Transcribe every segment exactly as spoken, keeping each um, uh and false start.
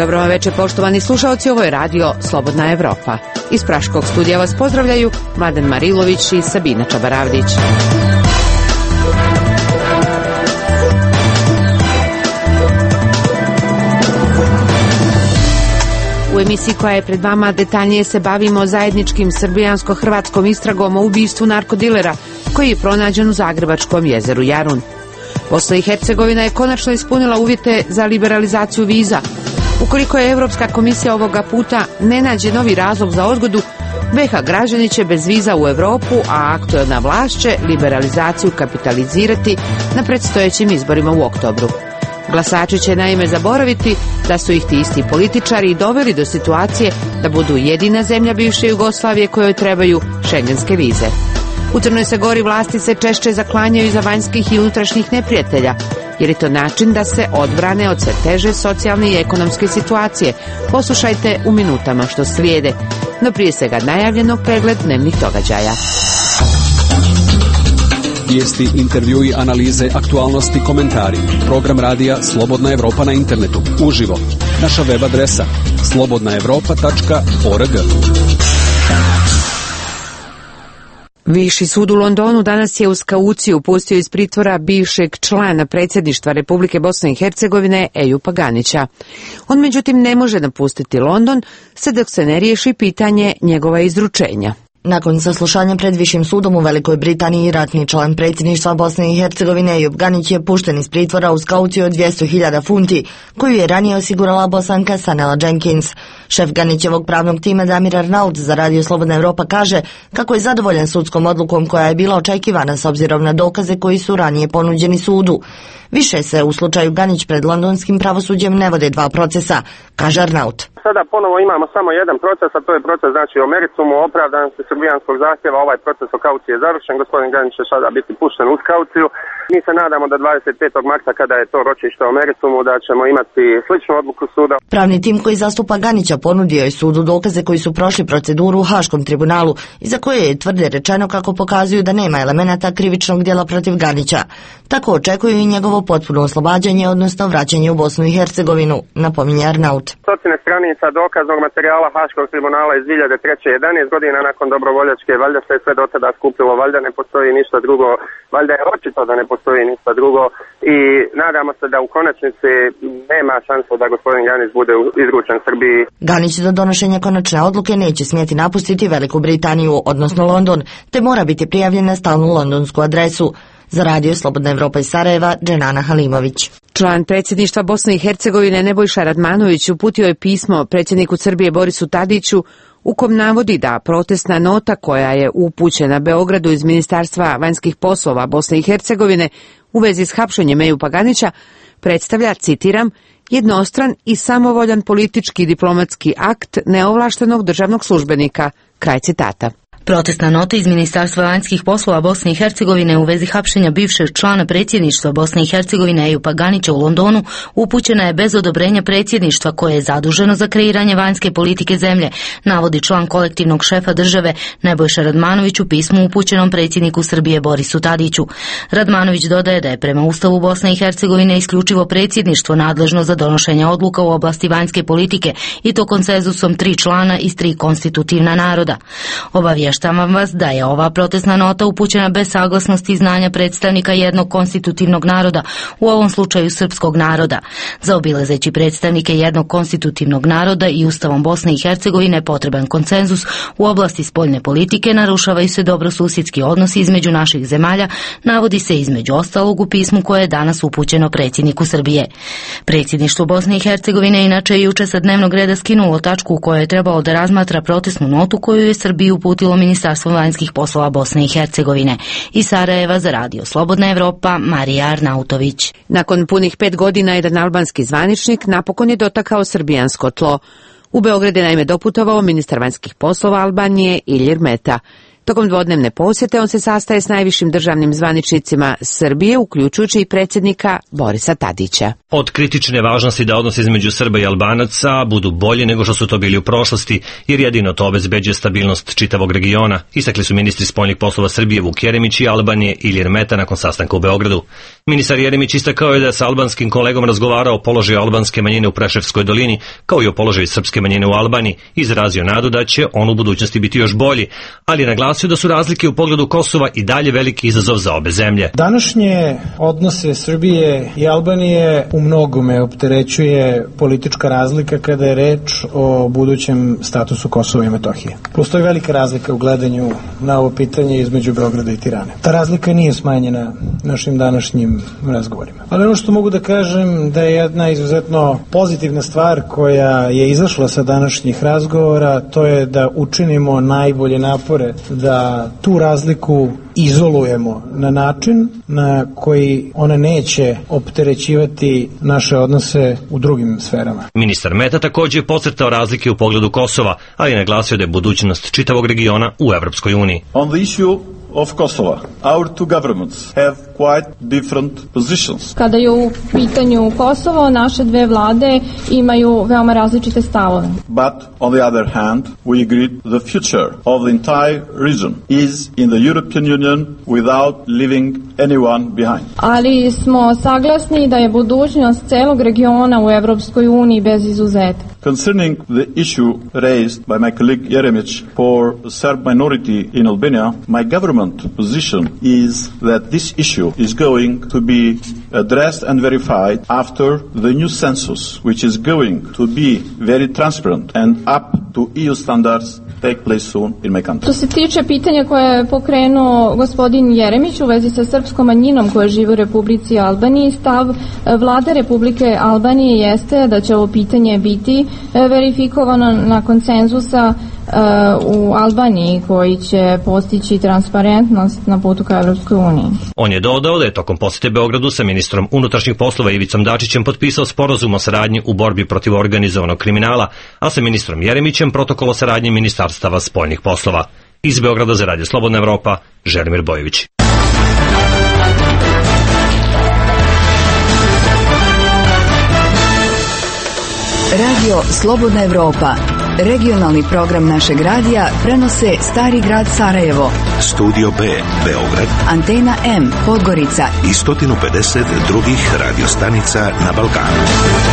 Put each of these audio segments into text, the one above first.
Dobro vam večer, poštovani slušalci, ovo je radio Slobodna Evropa. Iz Praškog studija vas pozdravljaju Mladen Marilović i Sabina Čabaravdić. U emisiji koja je pred vama detaljnije se bavimo zajedničkim srbijansko-hrvatskom istragom o ubistvu narkodilera koji je pronađen u Zagrebačkom jezeru Jarun. Bosna i Hercegovina je konačno ispunila uvjete za liberalizaciju viza. Ukoliko je Evropska komisija ovoga puta ne nađe novi razlog za odgodu, be ha građani će bez viza u Europu, a aktuelna vlast će liberalizaciju kapitalizirati na predstojećim izborima u oktobru. Glasači će naime zaboraviti da su ih ti isti političari doveli do situacije da budu jedina zemlja bivše Jugoslavije kojoj trebaju šengenske vize. U Crnoj se Gori vlasti se češće zaklanjaju iza vanjskih i unutrašnjih neprijatelja, jer je to način da se odbrane od sve teže socijalne i ekonomske situacije. Poslušajte u minutama što slijede, no prije svega najavljenog pregled dnevnih događaja. Vijesti, intervjui, analize, aktualnosti, komentari. Program radija Slobodna Evropa na internetu, uživo. Naša web adresa slobodna evropa tačka org. Viši sud u Londonu danas je uz kauciju pustio iz pritvora bivšeg člana predsjedništva Republike Bosne i Hercegovine Ejupa Ganića. On međutim ne može napustiti London sve dok se ne riješi pitanje njegova izručenja. Nakon saslušanja pred Višim sudom u Velikoj Britaniji, ratni član predsjedništva Bosne i Hercegovine Ejup Ganić je pušten iz pritvora uz kauciju od dvjesto hiljada funti, koju je ranije osigurala Bosanka Sanela Jenkins. Šef Ganićevog pravnog tima Damir Arnaut za radio Slobodna Evropa kaže kako je zadovoljan sudskom odlukom koja je bila očekivana s obzirom na dokaze koji su ranije ponuđeni sudu. Više se u slučaju Ganić pred londonskim pravosuđem ne vode dva procesa, kaže Arnaut. Sada ponovo imamo samo jedan proces, a to je proces znači o meritumu, opravdanosti srbijanskog zahtjeva. Ovaj proces o kauciji je završen, gospodin Ganić će sada biti pušten uz kauciju. Mi se nadamo da dvadeset petog marta, kada je to ročište o meritumu, da ćemo imati sličnu odluku suda. Pravni tim koji zastupa Ganića ponudio je sudu dokaze koji su prošli proceduru u Haškom tribunalu i za koje je tvrde rečeno kako pokazuju da nema elemenata krivičnog djela protiv Ganića. Tako očekuju i njegovo potpuno oslobađanje, odnosno vraćanje u Bosnu i Hercegovinu, napominje Arnaut. Stotine stranica dokaznog materijala Haškog tribunala iz dvije hiljade treće. jedanaest godina nakon dobrovoljačke, valjda se sve do tada skupilo, valjda ne postoji ništa drugo, valjda je očito da ne postoji ništa drugo i nadamo se da u konačnici nema šanse da gospodin Ganić bude izručen Srbiji. Ganić do donošenja konačne odluke neće smjeti napustiti Veliku Britaniju, odnosno London, te mora biti prijavljen na stalnu londonsku adresu. Za radio Slobodna Evropa iz Sarajeva, Dženana Halimović. Član predsjedništva Bosne i Hercegovine Nebojša Radmanović uputio je pismo predsjedniku Srbije Borisu Tadiću u kom navodi da protestna nota koja je upućena Beogradu iz Ministarstva vanjskih poslova Bosne i Hercegovine u vezi s hapšenjem Ejupa Ganića predstavlja, citiram, jednostran i samovoljan politički i diplomatski akt neovlaštenog državnog službenika, kraj citata. Protestna nota iz Ministarstva vanjskih poslova Bosne i Hercegovine u vezi hapšenja bivšeg člana predsjedništva Bosne i Hercegovine Ejupa Ganića u Londonu upućena je bez odobrenja predsjedništva koje je zaduženo za kreiranje vanjske politike zemlje, navodi član kolektivnog šefa države Nebojša Radmanović u pismu upućenom predsjedniku Srbije Borisu Tadiću. Radmanović dodaje da je prema Ustavu Bosne i Hercegovine isključivo predsjedništvo nadležno za donošenje odluka u oblasti vanjske politike i to konsenzusom tri člana iz tri konstitutivna naroda. Obavještavam vas da je ova protestna nota upućena bez saglasnosti i znanja predstavnika jednog konstitutivnog naroda, u ovom slučaju srpskog naroda. Zaobilazeći predstavnike jednog konstitutivnog naroda i Ustavom Bosne i Hercegovine potreban konsenzus u oblasti spoljne politike, narušavaju se dobrosusjedski odnosi između naših zemalja, navodi se između ostalog u pismu koje je danas upućeno predsjedniku Srbije. Predsjedništvo Bosne i Hercegovine inače je juče sa dnevnog reda skinulo tačku u kojoj je trebalo da razmatra protestnu notu koju je Srbiji uputilo Ministarstvo vanjskih poslova Bosne i Hercegovine. Iz Sarajeva za radio Slobodna Evropa, Marija Arnautović. Nakon punih pet godina jedan albanski zvaničnik napokon je dotakao srbijansko tlo. U Beograd je naime doputovao ministar vanjskih poslova Albanije Ilir Meta. Tokom dvodnevne posjete on se sastaje s najvišim državnim zvaničnicima Srbije, uključujući i predsjednika Borisa Tadića. Od kritične važnosti da odnosi između Srba i Albanaca budu bolji nego što su to bili u prošlosti, jer jedino to obezbeđuje stabilnost čitavog regiona, istakli su ministri spoljnih poslova Srbije Vuk Jeremić i Albanije Ilir Meta nakon sastanka u Beogradu. Ministar Jeremić istakao je da je sa albanskim kolegom razgovarao o položaju albanske manjine u Preševskoj dolini, kao i o položaju srpske manjine u Albaniji, izrazio nadu da će on u budućnosti biti još bolji, ali je naglasio da su razlike u pogledu Kosova i dalje veliki izazov za obe zemlje. Današnje odnose Srbije i Albanije u mnogome opterećuje politička razlika kada je reč o budućem statusu Kosova i Metohije. Postoji velika razlika u gledanju na ovo pitanje između Beograda i Tirane. Ta razlika nije smanjena našim današnjim razgovorima. Ali ono što mogu da kažem da je jedna izuzetno pozitivna stvar koja je izašla sa današnjih razgovora, to je da učinimo najbolje napore da tu razliku izolujemo na način na koji ona neće opterećivati naše odnose u drugim sferama. Ministar Meta također je podcrtao razlike u pogledu Kosova, ali je naglasio da je budućnost čitavog regiona u Evropskoj uniji. On the issue of Kosovo, our two governments have quite different positions. Kada je u pitanju Kosovo, naše dve vlade imaju veoma različite stavove. But on the other hand, we agreed the future of the entire region is in the European Union without leaving anyone behind. Ali smo saglasni da je budućnost celog regiona u Evropskoj uniji bez izuzetka. Concerning the issue raised by my colleague Jeremić for the Serb minority in Albania, my government position is that this issue is going to be addressed and verified after the new census, which is going to be very transparent and up to E U standards take place soon in my country. Što se tiče pitanja koje je pokrenuo gospodin Jeremić u vezi sa srpskom manjinom koja živi u Republici Albaniji, stav vlade Republike Albanije jeste da će ovo pitanje biti verifikovano na konsenzusa u Albaniji koji će postići transparentnost na putu ka Evropskoj uniji. On je dodao da je tokom posjete Beogradu sa ministrom unutrašnjih poslova Ivicom Dačićem potpisao sporazum o saradnji u borbi protiv organizovanog kriminala, a sa ministrom Jeremićem protokol o saradnji ministarstava spoljnih poslova. Iz Beograda za Radio Slobodna Evropa, Želimir Bojović. Radio Slobodna Evropa. Regionalni program našeg radija prenose Stari grad Sarajevo, Studio B Beograd, Antena M Podgorica i sto pedeset drugih radiostanica na Balkanu.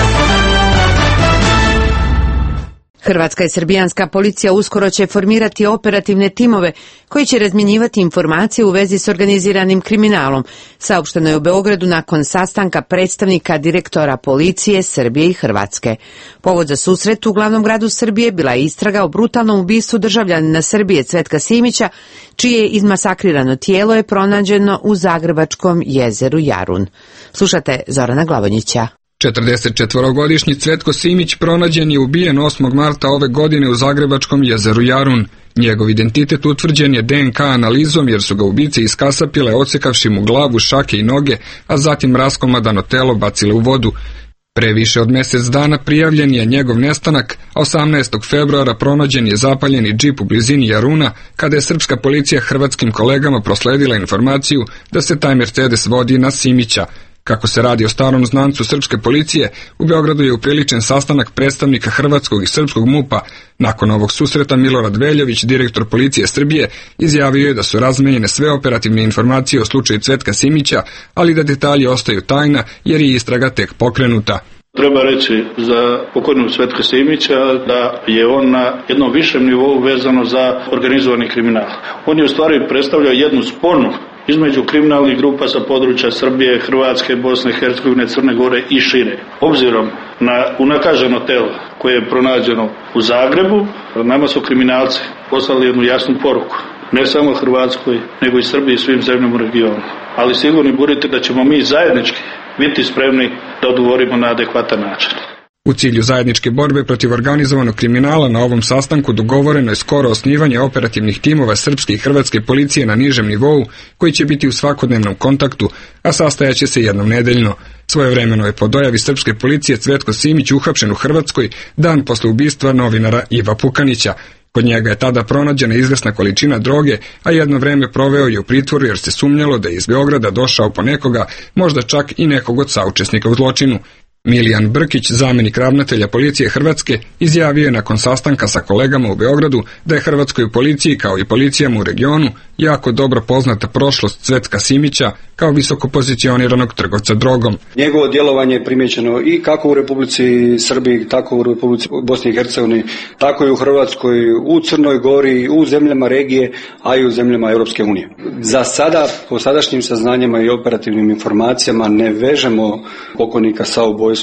Hrvatska i srbijanska policija uskoro će formirati operativne timove koji će razmjenjivati informacije u vezi s organiziranim kriminalom, saopšteno je u Beogradu nakon sastanka predstavnika direktora policije Srbije i Hrvatske. Povod za susret u glavnom gradu Srbije bila je istraga o brutalnom ubistvu državljanina Srbije Cvetka Simića, čije izmasakrirano tijelo je pronađeno u zagrebačkom jezeru Jarun. Slušate Zorana Glavonjića. četrdesetčetvorogodišnji Cvetko Simić pronađen je ubijen osmog marta ove godine u zagrebačkom jezeru Jarun. Njegov identitet utvrđen je D N K analizom jer su ga ubice iskasapile odsekavši mu glavu, šake i noge, a zatim raskomadano telo bacile u vodu. Pre više od mjesec dana prijavljen je njegov nestanak, a osamnaestog februara pronađen je zapaljeni džip u blizini Jaruna, kada je srpska policija hrvatskim kolegama prosledila informaciju da se taj Mercedes vodi na Simića. Kako se radi o starom znancu srpske policije, u Beogradu je upriličen sastanak predstavnika hrvatskog i srpskog MUP-a. Nakon ovog susreta Milorad Veljović, direktor policije Srbije, izjavio je da su razmenjene sve operativne informacije o slučaju Cvetka Simića, ali da detalji ostaju tajna jer je istraga tek pokrenuta. Treba reći za pokojnog Cvetka Simića da je on na jednom višem nivou vezano za organizovani kriminal. On je u stvari predstavljao jednu sponu između kriminalnih grupa sa područja Srbije, Hrvatske, Bosne, Hercegovine, Crne Gore i šire. Obzirom na unakaženo telo koje je pronađeno u Zagrebu, nama su kriminalci poslali jednu jasnu poruku. Ne samo Hrvatskoj, nego i Srbiji i svim zemljama u regionu. Ali sigurni budite da ćemo mi zajednički biti spremni da odgovorimo na adekvatan način. U cilju zajedničke borbe protiv organizovanog kriminala na ovom sastanku dogovoreno je skoro osnivanje operativnih timova srpske i hrvatske policije na nižem nivou, koji će biti u svakodnevnom kontaktu, a sastajaće se jednom nedeljno. Svojevremeno je po dojavi srpske policije Cvetko Simić uhapšen u Hrvatskoj dan posle ubistva novinara Iva Pukanića. Kod njega je tada pronađena izvesna količina droge, a jedno vreme proveo je u pritvoru jer se sumnjalo da je iz Beograda došao po nekoga, možda čak i nekog od saučesnika u zločinu. Milijan Brkić, zamenik ravnatelja policije Hrvatske, izjavio je nakon sastanka sa kolegama u Beogradu da je hrvatskoj policiji, kao i policijama u regionu, jako dobro poznata prošlost Cvetka Simića kao visoko pozicioniranog trgovca drogom. Njegovo djelovanje je primjećeno i kako u Republici Srbiji, tako u Republici Bosni i Hercegovini, tako i u Hrvatskoj, u Crnoj Gori, u zemljama regije, a i u zemljama Europske unije. Za sada, po sadašnjim saznanjima i operativnim informacijama, ne vežemo pokojnika sa ubojstvom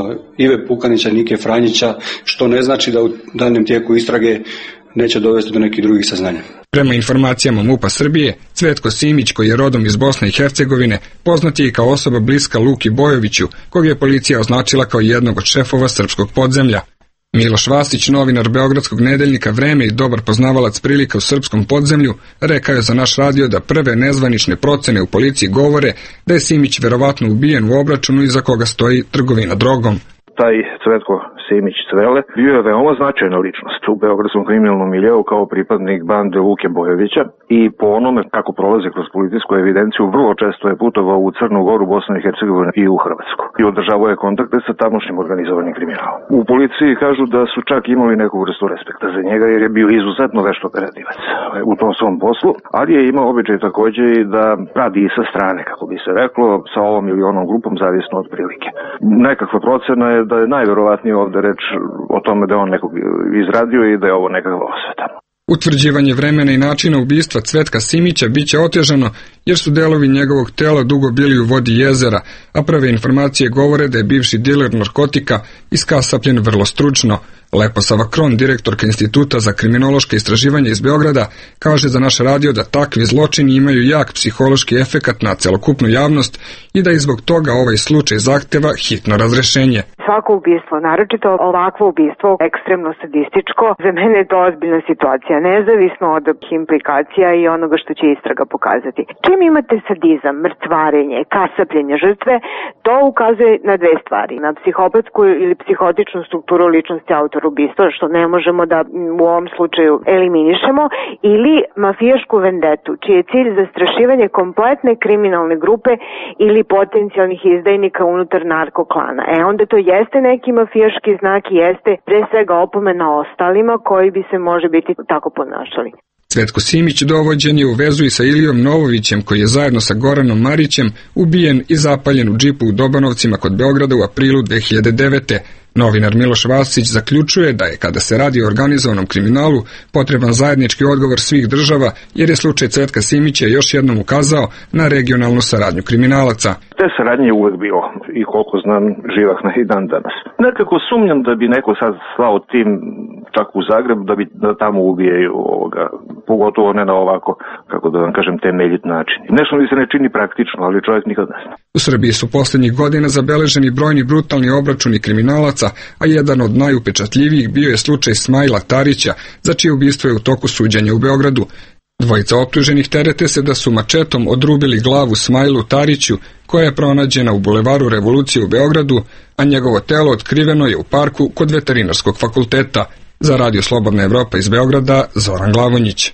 Ive Pukanića i Nike Franjića, što ne znači da u daljnjem tijeku istrage neće dovesti do nekih drugih saznanja. Prema informacijama MUP-a Srbije, Cvetko Simić, koji je rodom iz Bosne i Hercegovine, poznat je i kao osoba bliska Luki Bojoviću, kog je policija označila kao jednog od šefova srpskog podzemlja. Miloš Vasić, novinar beogradskog nedeljnika Vreme i dobar poznavalac prilika u srpskom podzemlju, rekao je za naš radio da prve nezvanične procene u policiji govore da je Simić verovatno ubijen u obračunu iza koga stoji trgovina drogom. Taj Cvetko Simić Cvele bio je veoma značajna ličnost u beogradskom kriminalnom miljeu kao pripadnik bande Luke Bojovića i po onome kako prolaze kroz policijsku evidenciju vrlo često je putovao u Crnu Goru, Bosnu i Hercegovinu i u Hrvatsku i održavao je kontakte sa tamošnjim organizovanim kriminalom. U policiji kažu da su čak imali neku vrstu respekta za njega jer je bio izuzetno vešt operativac u tom svom poslu, ali je imao običaj takođe i da radi i sa strane, kako bi se reklo, sa ovom ili onom grupom, zavisno od prilike. Nekakva procena je da je najverovatnije ovde reč o tome da je on nekog izradio i da je ovo nekakva osveta. Utvrđivanje vremena i načina ubistva Cvetka Simića biće otežano jer su delovi njegovog tela dugo bili u vodi jezera, a prve informacije govore da je bivši diler narkotika iskasapljen vrlo stručno. Leposava Kron, direktorka Instituta za kriminološke istraživanja iz Beograda, kaže za naš radio da takvi zločini imaju jak psihološki efekat na celokupnu javnost i da i zbog toga ovaj slučaj zahteva hitno razrešenje. Svako ubistvo, naročito ovakvo ubistvo, ekstremno sadističko, za mene je to ozbiljna situacija, nezavisno od implikacija i onoga što će istraga pokazati. Čim imate sadizam, mrcvarenje, kasapljenje žrtve, to ukazuje na dve stvari. Na psihopatsku ili psihotičnu strukturu ličnosti autora ubistva, što ne možemo da u ovom slučaju eliminišemo, ili mafijašku vendetu, čiji je cilj zastrašivanje kompletne kriminalne grupe ili potencijalnih izdajnika unutar narkoklana. E onda to jeste neki mafijaški znak i jeste pre svega opomena ostalima koji bi se može biti tako ponašali. Cvetko Simić dovođen je u vezu i sa Ilijom Novovićem, koji je zajedno sa Goranom Marićem ubijen i zapaljen u džipu u Dobanovcima kod Beograda u aprilu dve hiljade devete. Novinar Miloš Vasić zaključuje da je, kada se radi o organizovanom kriminalu, potreban zajednički odgovor svih država, jer je slučaj Cvetka Simića još jednom ukazao na regionalnu saradnju kriminalaca. Te saradnje je uvek bilo i koliko znam živahna i dan danas. Nekako sumnjam da bi neko sad slao tim čak u Zagreb da bi da tamo ubijaju ovoga, pogotovo ne na ovako, kako da vam kažem, temeljit način. Nešto mi se ne čini praktično, ali čovjek nikad ne zna. U Srbiji su posljednjih godina zabeleženi brojni brutalni obračuni kriminalaca, a jedan od najupečatljivijih bio je slučaj Smajla Tarića, za čije ubistvo je u toku suđenja u Beogradu. Dvojica optuženih terete se da su mačetom odrubili glavu Smajlu Tariću, koja je pronađena u bulevaru Revolucije u Beogradu, a njegovo telo otkriveno je u parku kod Veterinarskog fakulteta. Za Radio Slobodna Evropa iz Beograda, Zoran Glavonjić.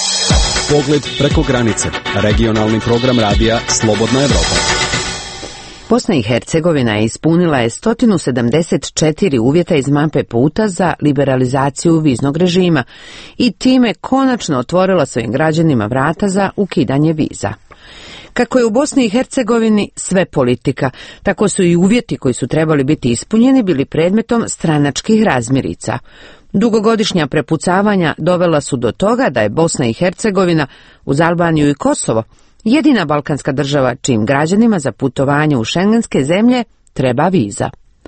Pogled preko granice. Regionalni program radija Slobodna Evropa. Bosna i Hercegovina je ispunila je sto sedamdeset četiri uvjeta iz mape puta za liberalizaciju viznog režima i time konačno otvorila svojim građanima vrata za ukidanje viza. Kako je u Bosni i Hercegovini sve politika, tako su i uvjeti koji su trebali biti ispunjeni bili predmetom stranačkih razmirica. Dugogodišnja prepucavanja dovela su do toga da je Bosna i Hercegovina uz Albaniju i Kosovo jedina balkanska država čijim građanima za putovanje u šengenske zemlje treba viza.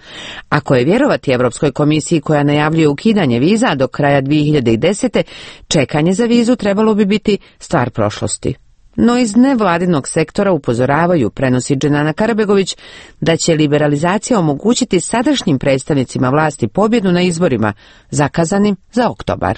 Ako je vjerovati Evropskoj komisiji koja najavljuje ukidanje viza do kraja dvije hiljade desete. čekanje za vizu trebalo bi biti stvar prošlosti. No iz nevladinog sektora upozoravaju, prenosi Dženana Karabegović, da će liberalizacija omogućiti sadašnjim predstavnicima vlasti pobjedu na izborima zakazanim za oktobar.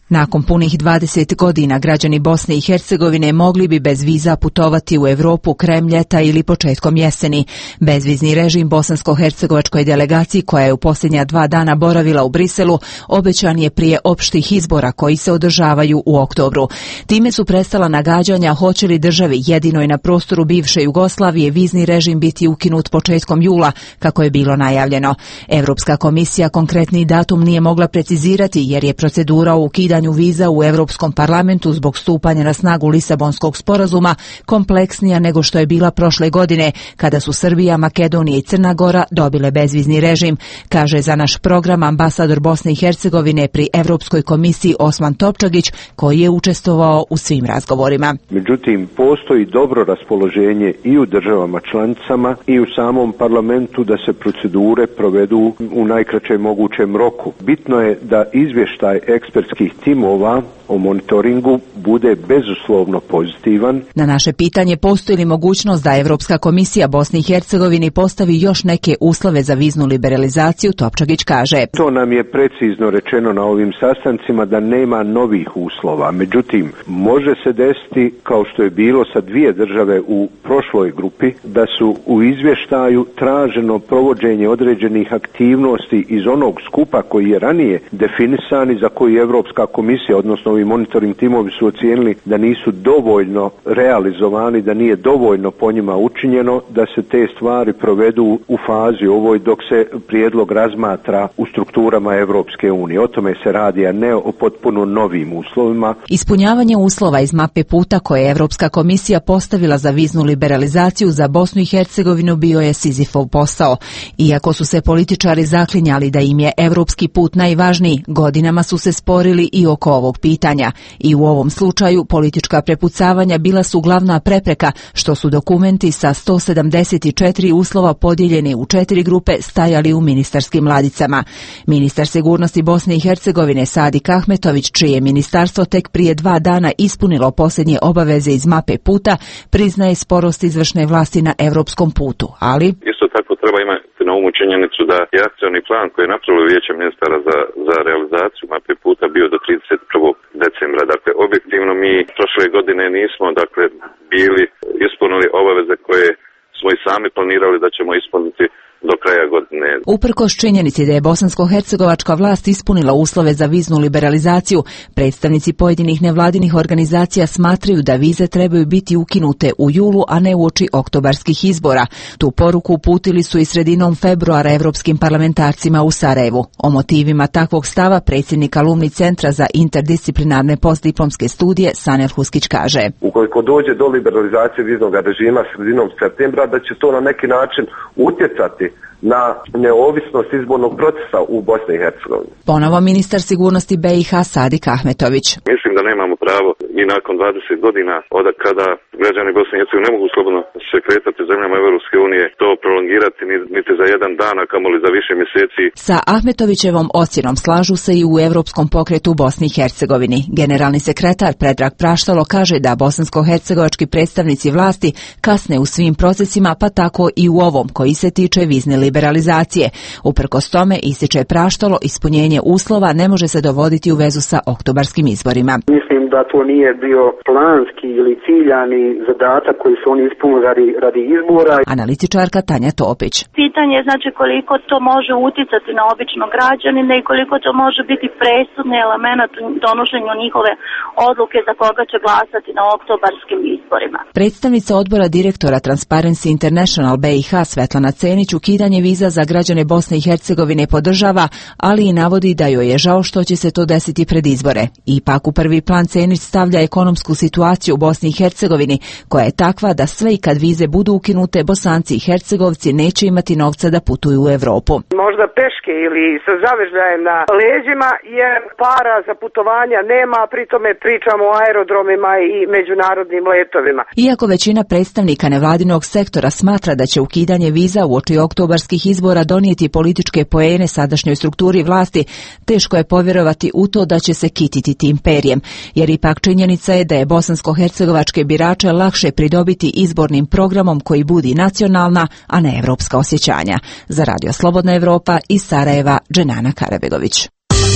Nakon punih dvadeset godina građani Bosne i Hercegovine mogli bi bez viza putovati u Evropu krajem ljeta ili početkom jeseni. Bezvizni režim bosansko-hercegovačkoj delegaciji koja je u posljednja dva dana boravila u Briselu obećan je prije opštih izbora koji se održavaju u oktobru. Time su prestala nagađanja hoće li državi jedinoj na prostoru bivše Jugoslavije vizni režim biti ukinut početkom jula, kako je bilo najavljeno. Europska komisija konkretni datum nije mogla precizirati jer je procedura o ukidanju viza u Europskom parlamentu zbog stupanja na snagu Lisabonskog sporazuma kompleksnija nego što je bila prošle godine, kada su Srbija, Makedonija i Crna Gora dobile bezvizni režim, kaže za naš program ambasador Bosne i Hercegovine pri Europskoj komisiji Osman Topčagić, koji je učestvovao u svim razgovorima. Međutim, postoji dobro raspoloženje i u državama članicama i u samom parlamentu da se procedure provedu u najkraćem mogućem roku. Bitno je da izvještaj ekspertskih timova o monitoringu bude bezuslovno pozitivan. Na naše pitanje postoji li mogućnost da Evropska komisija Bosni i Hercegovini postavi još neke uslove za viznu liberalizaciju, Topčagić kaže: To nam je precizno rečeno na ovim sastancima da nema novih uslova. Međutim, može se desiti, kao što je bilo sa dvije države u prošloj grupi, da su u izvještaju traženo provođenje određenih aktivnosti iz onog skupa koji je ranije definisan i za koji Evropska komisija, odnosno ovi monitoring timovi su ocijenili da nisu dovoljno realizovani, da nije dovoljno po njima učinjeno, da se te stvari provedu u fazi ovoj dok se prijedlog razmatra u strukturama Evropske unije. O tome se radi, a ne o potpuno novim uslovima. Ispunjavanje uslova iz mape puta koje je Evropska komisija postavila za viznu liberalizaciju za Bosnu i Hercegovinu bio je Sizifov posao. Iako su se političari zaklinjali da im je evropski put najvažniji, godinama su se sporili i oko ovog pitanja. I u ovom slučaju politička prepucavanja bila su glavna prepreka, što su dokumenti sa sto sedamdeset četiri uslova podijeljeni u četiri grupe stajali u ministarskim ladicama. Ministar sigurnosti Bosne i Hercegovine Sadik Ahmetović, čije ministarstvo tek prije dva dana ispunilo posljednje obaveze iz mape puta, priznaje sporost izvršne vlasti na evropskom putu, ali isto tako treba imati na umu činjenicu da je akcioni plan koji je napravilo Vijeće ministara za, za realizaciju mape puta bio do trideset prvog decembra. Dakle, objektivno mi prošle godine nismo dakle bili ispunili obaveze koje smo i sami planirali da ćemo ispuniti do kraja godine. Uprkos činjenici da je bosansko-hercegovačka vlast ispunila uslove za viznu liberalizaciju, predstavnici pojedinih nevladinih organizacija smatraju da vize trebaju biti ukinute u julu, a ne uoči oktobarskih izbora. Tu poruku uputili su i sredinom februara evropskim parlamentarcima u Sarajevu. O motivima takvog stava predsjednik alumni Centra za interdisciplinarne postdiplomske studije Sanel Huskić kaže: Ukoliko dođe do liberalizacije viznog režima sredinom septembra, da će to na neki način utjecati na neovisnost izbornog procesa u Bosni i Hercegovini. Ponovo ministar sigurnosti B i H Sadik Ahmetović. Mislim da nemamo pravo i nakon dvadeset godina od kada građani Bosne i Hercegovine ne mogu slobodno se kretati zemljama Evropske unije to prolongirati niti za jedan dan, a kamoli za više mjeseci. Sa Ahmetovićevom ocjenom slažu se i u Evropskom pokretu u Bosni i Hercegovini. Generalni sekretar Predrag Praštalo kaže da bosansko-hercegovački predstavnici vlasti kasne u svim procesima, pa tako i u ovom koji se tiče vizne liberalizacije. Uprkos tome, ističe Praštalo, ispunjenje uslova ne može se dovoditi u vezu sa oktobarskim izborima. Mislim da to nije bio planski ili ciljani zadatak koji su oni ispunili radi, radi izbora. Analitičarka Tanja Topić. Pitanje je znači koliko to može utjecati na običnog građanina i koliko to može biti presudni element u donošenju njihove odluke za koga će glasati na oktobarskim izborima. Predstavnica odbora direktora Transparency International B i H Svetlana Cenić ukidanje viza za građane Bosne i Hercegovine podržava, ali i navodi da joj je žao što će se to desiti pred izbore. Ipak u prvi plan Cenić stavlja ekonomsku situaciju u Bosni i Hercegovini, koja je takva da sve i kad vize budu ukinute, Bosanci i Hercegovci neće imati novca da putuju u Evropu. Možda peške ili sa zavežljajem na leđima, jer para za putovanja nema, pritome pričamo o aerodromima i međunarodnim letovima. Iako većina predstavnika nevladinog sektora smatra da će ukidanje viza uoči oktobarskih izbora donijeti političke poene sadašnjoj strukturi vlasti, teško je povjerovati u to da će se kititi tim perjem, jer ipak činjenica je da je bosansko-hercegovačke birače lakše pridobiti izbornim programom koji budi nacionalna, a ne evropska osjećanja. Za Radio Slobodna Evropa iz Sarajeva, Dženana Karabegović.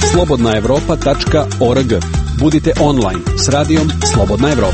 slobodna evropa tačka org. Budite online s radijom Slobodna Evropa.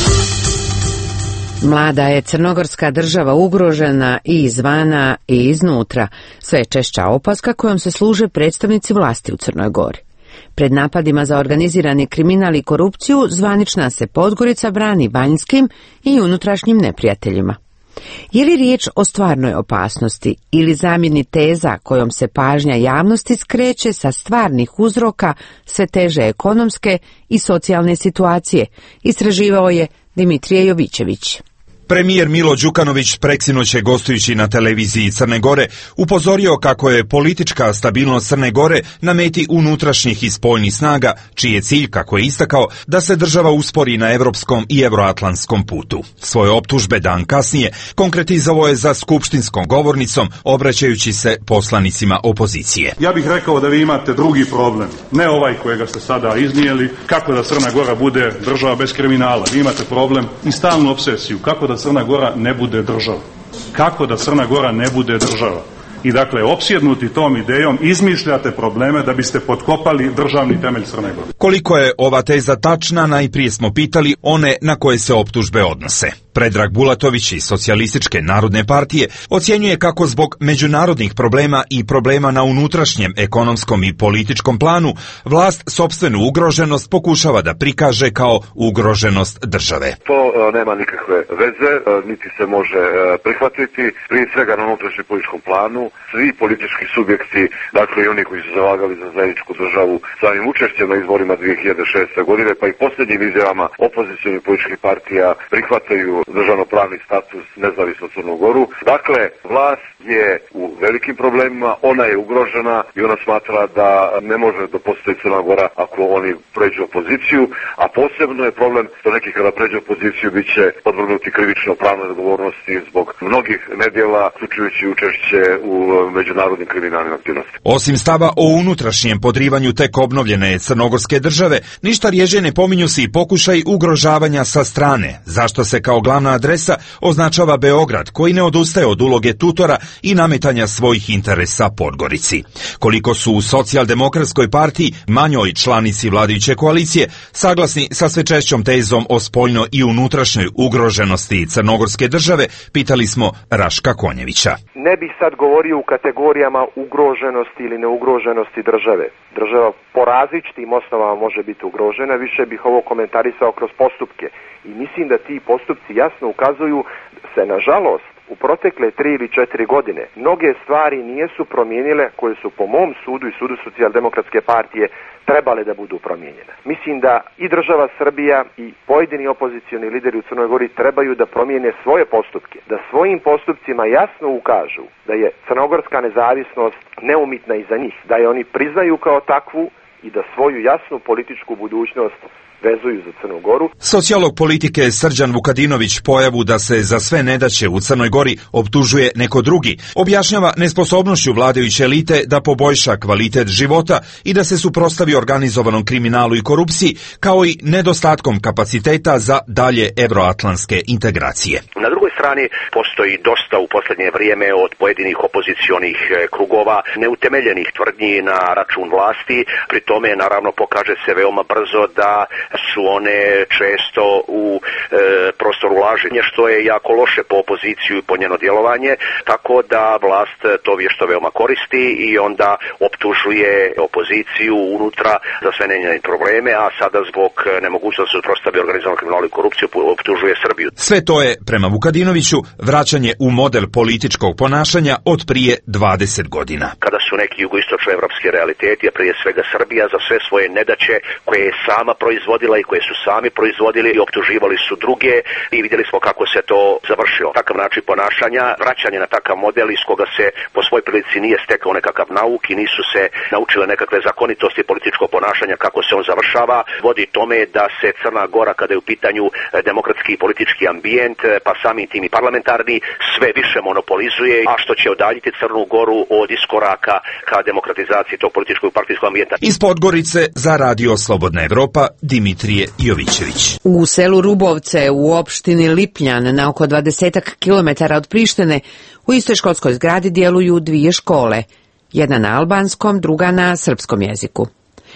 Mlada je crnogorska država ugrožena i izvana i iznutra. Sve je češća opaska kojom se služe predstavnici vlasti u Crnoj Gori. Pred napadima za organizirani kriminal i korupciju zvanična se Podgorica brani vanjskim i unutrašnjim neprijateljima. Je li riječ o stvarnoj opasnosti ili zamjeni teza kojom se pažnja javnosti skreće sa stvarnih uzroka sve teže ekonomske i socijalne situacije, istraživao je Dimitrije Jovićević. Premijer Milo Đukanović preksinoće gostujući na televiziji Crne Gore upozorio kako je politička stabilnost Crne Gore na meti unutrašnjih i spoljnih snaga, čiji je cilj, kako je istakao, da se država uspori na evropskom i euroatlantskom putu. Svoje optužbe dan kasnije konkretizovao je za skupštinskom govornicom, obraćajući se poslanicima opozicije. Ja bih rekao da vi imate drugi problem, ne ovaj kojega ste sada iznijeli, kako da Crna Gora bude država bez kriminala. Vi imate problem i stalnu obsesiju, kako da Crna Gora ne bude država. Kako da Crna Gora ne bude država? I dakle, opsjednuti tom idejom, izmišljate probleme da biste potkopali državni temelj Crne Gore. Koliko je ova teza tačna, najprije smo pitali one na koje se optužbe odnose. Predrag Bulatović iz Socijalističke narodne partije ocjenjuje kako zbog međunarodnih problema i problema na unutrašnjem ekonomskom i političkom planu vlast sopstvenu ugroženost pokušava da prikaže kao ugroženost države. To uh, nema nikakve veze, uh, niti se može uh, prihvatiti. Prije svega na unutrašnjem političkom planu svi politički subjekti, dakle i oni koji su zalagali za zajedničku državu samim učešćem na izborima dvije hiljade šeste. godine, pa i posljednjim izjavama opozicionih političkih partija prihvataju državnopravni status nezavisno Crnu Goru. Dakle, vlast je u velikim problemima, ona je ugrožena i ona smatra da ne može da postoji Crna Gora ako oni pređu opoziciju, a posebno je problem što neki kada pređu opoziciju bit će podvrgnuti krivično pravnoj odgovornosti zbog mnogih nedjela, uključujući učešće u međunarodnim kriminalnim aktivnostima. Osim stava o unutrašnjem podrivanju tek obnovljene crnogorske države, ništa rjeđe ne pominju se i pokušaj ugrožavanja sa strane, zašto se kao glavna adresa označava Beograd, koji ne odustaje od uloge tutora i nametanja svojih interesa Podgorici. Koliko su u Socijaldemokratskoj partiji, manjoj članici vladajuće koalicije, saglasni sa sve češćom tezom o spoljno i unutrašnjoj ugroženosti crnogorske države, pitali smo Raška Konjevića. Ne bih sad govorio u kategorijama ugroženosti ili neugroženosti države. Država po različitim osnovama može biti ugrožena, više bih ovo komentarisao kroz postupke. I mislim da ti postupci jasno ukazuju se, nažalost, u protekle tri ili četiri godine mnoge stvari nijesu promijenile koje su po mom sudu i sudu Socijaldemokratske partije trebale da budu promijenjene. Mislim da i država Srbija i pojedini opozicioni lideri u Crnoj Gori trebaju da promijene svoje postupke, da svojim postupcima jasno ukažu da je crnogorska nezavisnost neumitna i za njih, da je oni priznaju kao takvu i da svoju jasnu političku budućnost vezuju za Crnu Goru. Sociolog politike Srđan Vukadinović pojavu da se za sve nedaće u Crnoj Gori optužuje neko drugi, objašnjava nesposobnošću vladajuće elite da poboljša kvalitet života i da se suprotstavi organizovanom kriminalu i korupciji, kao i nedostatkom kapaciteta za dalje evroatlantske integracije. Na drugoj strani postoji dosta u posljednje vrijeme od pojedinih opozicionih krugova neutemeljenih tvrdnji na račun vlasti, pri tome naravno pokaže se veoma brzo da su one često u e, prostoru laženja, što je jako loše po opoziciju i po njeno djelovanje, tako da vlast to vješto veoma koristi i onda optužuje opoziciju unutra za sve njene probleme, a sada zbog nemogućnosti suprotstavi organizovanog kriminala i korupciju optužuje Srbiju. Sve to je, prema Vukadinoviću, vraćanje u model političkog ponašanja od prije dvadeset godina. Kada su neki jugoistočnoevropski realiteti, a prije svega Srbija, za sve svoje nedaće koje je sama proizvodila i koje su sami proizvodili i optuživali su druge i vidjeli smo kako se to završilo. Takav način ponašanja, vraćanje na takav model iz koga se po svoj prilici nije stekao nekakav nauk i nisu se naučile nekakve zakonitosti političkog ponašanja kako se on završava, vodi tome da se Crna Gora, kada je u pitanju demokratski i politički ambijent, pa samim tim i parlamentarni, sve više monopolizuje, a što će odaljiti Crnu Goru od iskoraka ka demokratizaciji tog političkog i partijskog ambijenta. Iz Podgorice za Radio Slobodna Evropa, Dimitrije Jovićević. U selu Rubovce u opštini Lipljan na oko dvadesetak kilometara od Prištine u istoj školskoj zgradi djeluju dvije škole, jedna na albanskom, druga na srpskom jeziku.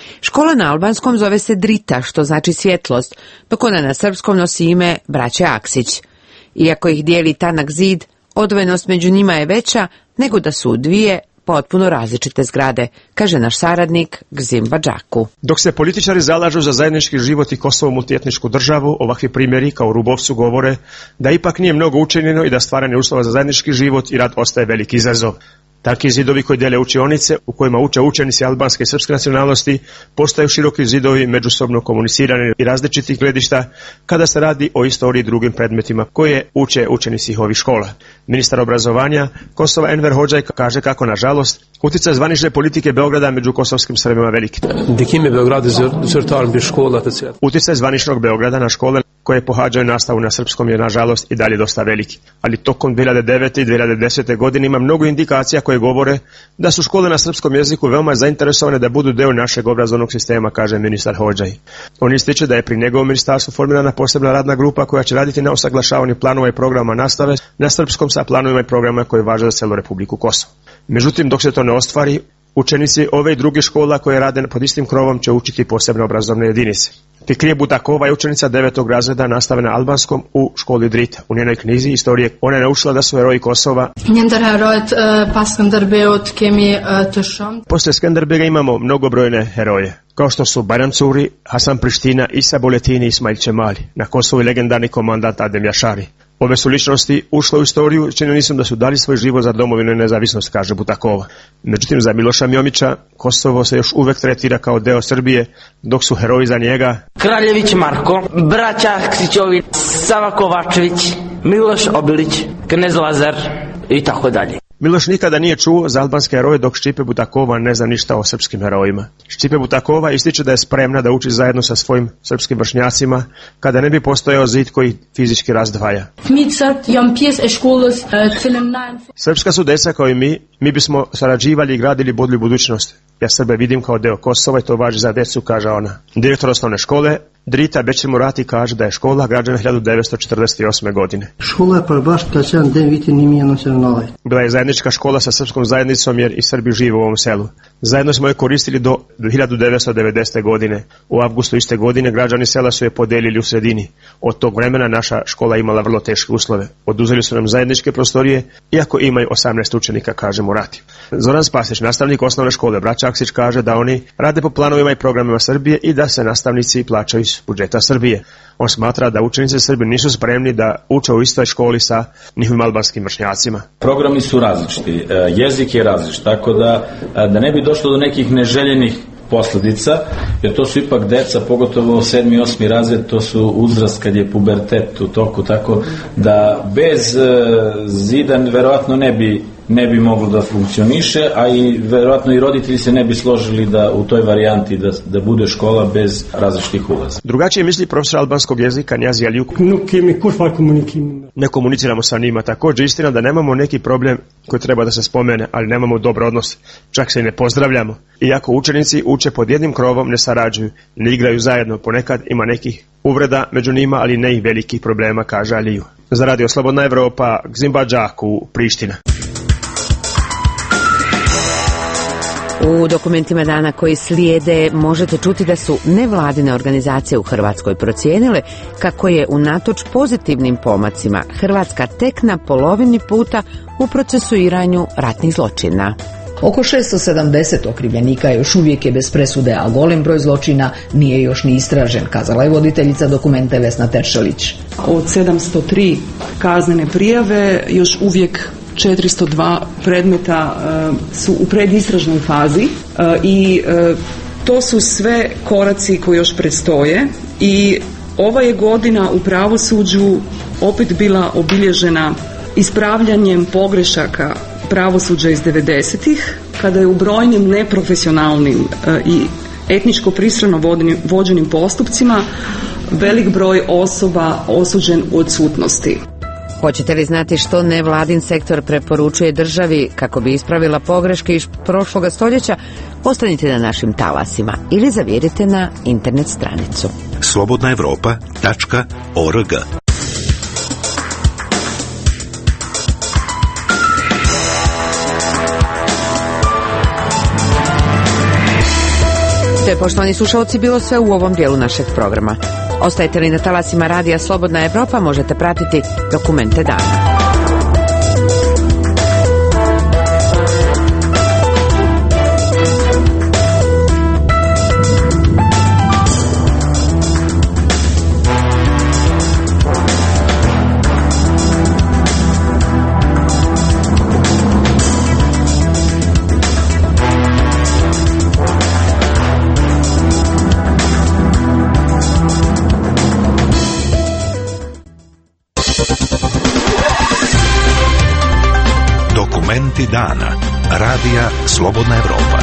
Škola na albanskom zove se Drita, što znači svjetlost, dok ona na srpskom nosi ime Braće Aksić. Iako ih dijeli tanak zid, odvojenost među njima je veća nego da su dvije potpuno različite zgrade, kaže naš saradnik Gzim Badžaku. Dok se političari zalažu za zajednički život i Kosovo multietničku državu, ovakvi primjeri kao u Rubovcu govore da ipak nije mnogo učinjeno i da stvaranje uslova za zajednički život i rad ostaje veliki izazov. Takvi zidovi koji dele učionice, u kojima uče učenici albanske i srpske nacionalnosti, postaju široki zidovi međusobno komunicirani i različitih gledišta kada se radi o istoriji i drugim predmetima koje uče učenici ovih škola. Ministar obrazovanja Kosova Enver Hodžaj kaže kako, nažalost, utjecaj zvanične politike Beograda među kosovskim Srbima veliki. Utjecaj zvaničnog Beograda na škole koje pohađaju nastavu na srpskom je, nažalost, i dalje dosta veliki. Ali tokom dvije hiljade devete i dvije hiljade desete godine ima mnogo indikacija koje govore da su škole na srpskom jeziku veoma zainteresovane da budu deo našeg obrazovnog sistema, kaže ministar Hodžaj. On ističe da je pri njegovom ministarstvu formirana posebna radna grupa koja će raditi na usaglašavanju planova i programa nastave na srpskom sa planovima i programima koji važe za celu Republiku Kosovo. Međutim, dok se to ne ostvari, učenici ove i druge škola koje rade pod istim krovom će učiti posebne obrazovne jedinice. Fikrije Budakova je učenica devetog razreda nastave na albanskom u školi Drita. U njenoj knjizi istorije ona je naučila da su heroji Kosova. Posle Skenderbega imamo mnogobrojne heroje, kao što su Bajram Curi, Hasan Priština, Isa Boletini i Ismail Čemali. Na Kosovu je legendarni komandant Adem Jašari. Ove su ličnosti ušle u istoriju činjenicom da su dali svoj život za domovinu i nezavisnost, kaže Butakova. Međutim, za Miloša Miomića Kosovo se još uvek tretira kao deo Srbije, dok su heroji za njega Kraljević Marko, braća Aksićovi, Sava Kovačević, Miloš Obilić, Knez Lazar i tako dalje. Miloš nikada nije čuo za albanske heroje, dok Ščipe Butakova ne zna ništa o srpskim herojima. Ščipe Butakova ističe da je spremna da uči zajedno sa svojim srpskim vršnjacima kada ne bi postojao zid koji fizički razdvaja. Srpska su deca kao i mi, mi bismo sarađivali i gradili bolju budućnost. Ja Srbe vidim kao deo Kosova i to važi za decu, kaže ona. Direktor osnovne škole Drita Bećir Murati kaže da je škola građana hiljadu devetsto četrdeset osme godine. Škola je përbash den viti një mijë e nëntëqind e nëntëdhjetë. Bila je zajednička škola sa srpskom zajednicom jer i Srbi žive u ovom selu. Zajedno smo je koristili do hiljadu devetsto devedesete godine. U avgustu iste godine građani sela su je podelili u sredini. Od tog vremena naša škola imala vrlo teške uslove. Oduzeli su nam zajedničke prostorije, iako imaju osamnaest učenika, kaže Murati. Zoran Spasić, nastavnik osnovne škole Braća Aksić, kaže da oni rade po planovima i programima Srbije i da se nastavnici plaćaju iz budžeta Srbije. On smatra da učenici Srbi nisu spremni da uče u istoj školi sa njihovim albanskim vršnjacima. Programi su različiti, jezik je različit, tako da, da ne bi došlo do nekih neželjenih posljedica, jer to su ipak deca, pogotovo sedmi i osmi razred, to su uzrast kad je pubertet u toku, tako da bez zida verovatno ne bi ne bi moglo da funkcioniše, a i verovatno i roditelji se ne bi složili da u toj varijanti da, da bude škola bez različitih ulaza. Drugačije misli profesor albanskog jezika Njazi Alijuk. Ne komuniciramo sa njima. Također istina da nemamo neki problem koji treba da se spomene, ali nemamo dobar odnos. Čak se i ne pozdravljamo. Iako učenici uče pod jednim krovom, ne sarađuju, ne igraju zajedno. Ponekad ima nekih uvreda među njima, ali ne i velikih problema, kaže Aliju. Za Radio Slobodna Evropa, Gzim Badžaku, Priština. U dokumentima dana koji slijede možete čuti da su nevladine organizacije u Hrvatskoj procijenile kako je unatoč pozitivnim pomacima Hrvatska tek na polovini puta u procesuiranju ratnih zločina. Oko šesto sedamdeset okrivljenika još uvijek je bez presude, a golem broj zločina nije još ni istražen, kazala je voditeljica dokumenta Vesna Teršelić. Od sedamsto tri kaznene prijave još uvijek četiristo dva predmeta uh, su u predistražnoj fazi uh, i uh, to su sve koraci koji još predstoje i ova je godina u pravosuđu opet bila obilježena ispravljanjem pogrešaka pravosuđa iz devedesetih, kada je u brojnim neprofesionalnim uh, i etničko pristrano vođenim postupcima velik broj osoba osuđen u odsutnosti. Hoćete li znati što nevladin sektor preporučuje državi kako bi ispravila pogreške iz prošloga stoljeća? Ostanite na našim talasima ili zavirite na internet stranicu slobodna evropa tačka org. To je, poštovani slušalci, bilo sve u ovom dijelu našeg programa. Ostajete li na talasima radija Slobodna Evropa, možete pratiti dokumente dana. Dokumenti dana. Radija Slobodna Evropa.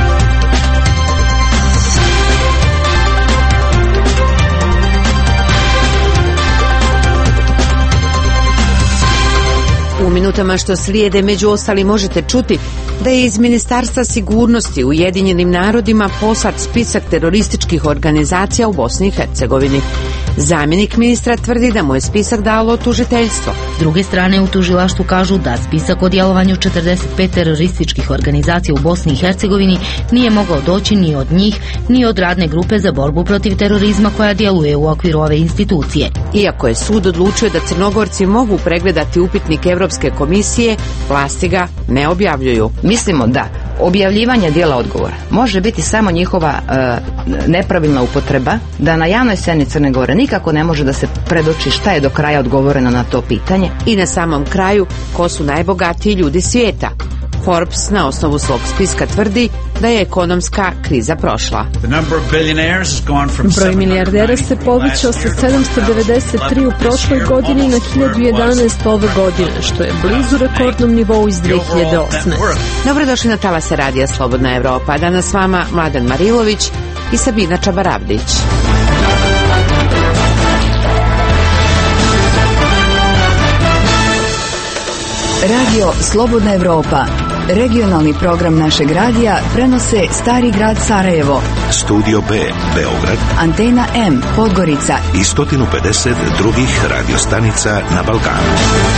U minutama što slijede među ostali možete čuti da je iz Ministarstva sigurnosti Ujedinjenim narodima poslat spisak terorističkih organizacija u Bosni i Hercegovini. Zamjenik ministra tvrdi da mu je spisak dalo tužiteljstvo. S druge strane, u tužilaštvu kažu da spisak o djelovanju četrdeset pet terorističkih organizacija u Bosni i Hercegovini nije mogao doći ni od njih, ni od radne grupe za borbu protiv terorizma koja djeluje u okviru ove institucije. Iako je sud odlučio da Crnogorci mogu pregledati upitnik Evropske komisije, vlasti ga ne objavljuju. Mislimo da objavljivanje dijela odgovora može biti samo njihova e, nepravilna upotreba, da na javnoj sceni Crne Gore nikako ne može da se predoči šta je do kraja odgovoreno na to pitanje. I na samom kraju, ko su najbogatiji ljudi svijeta? Forbes na osnovu svog spiska tvrdi da je ekonomska kriza prošla. Broj milijardera se povećao sa sedamsto devedeset tri u prošloj godini na hiljadu jedanaest ove godine, što je blizu rekordnom nivou iz dvije hiljade osme. Dobrodošli na talase radija Slobodna Evropa. Danas s vama Mladen Marilović i Sabina Čabaravdić. Radio Slobodna Evropa. Regionalni program našeg radija prenose Stari grad Sarajevo, Studio B, Beograd, Antena M, Podgorica i sto pedeset drugih radiostanica na Balkanu.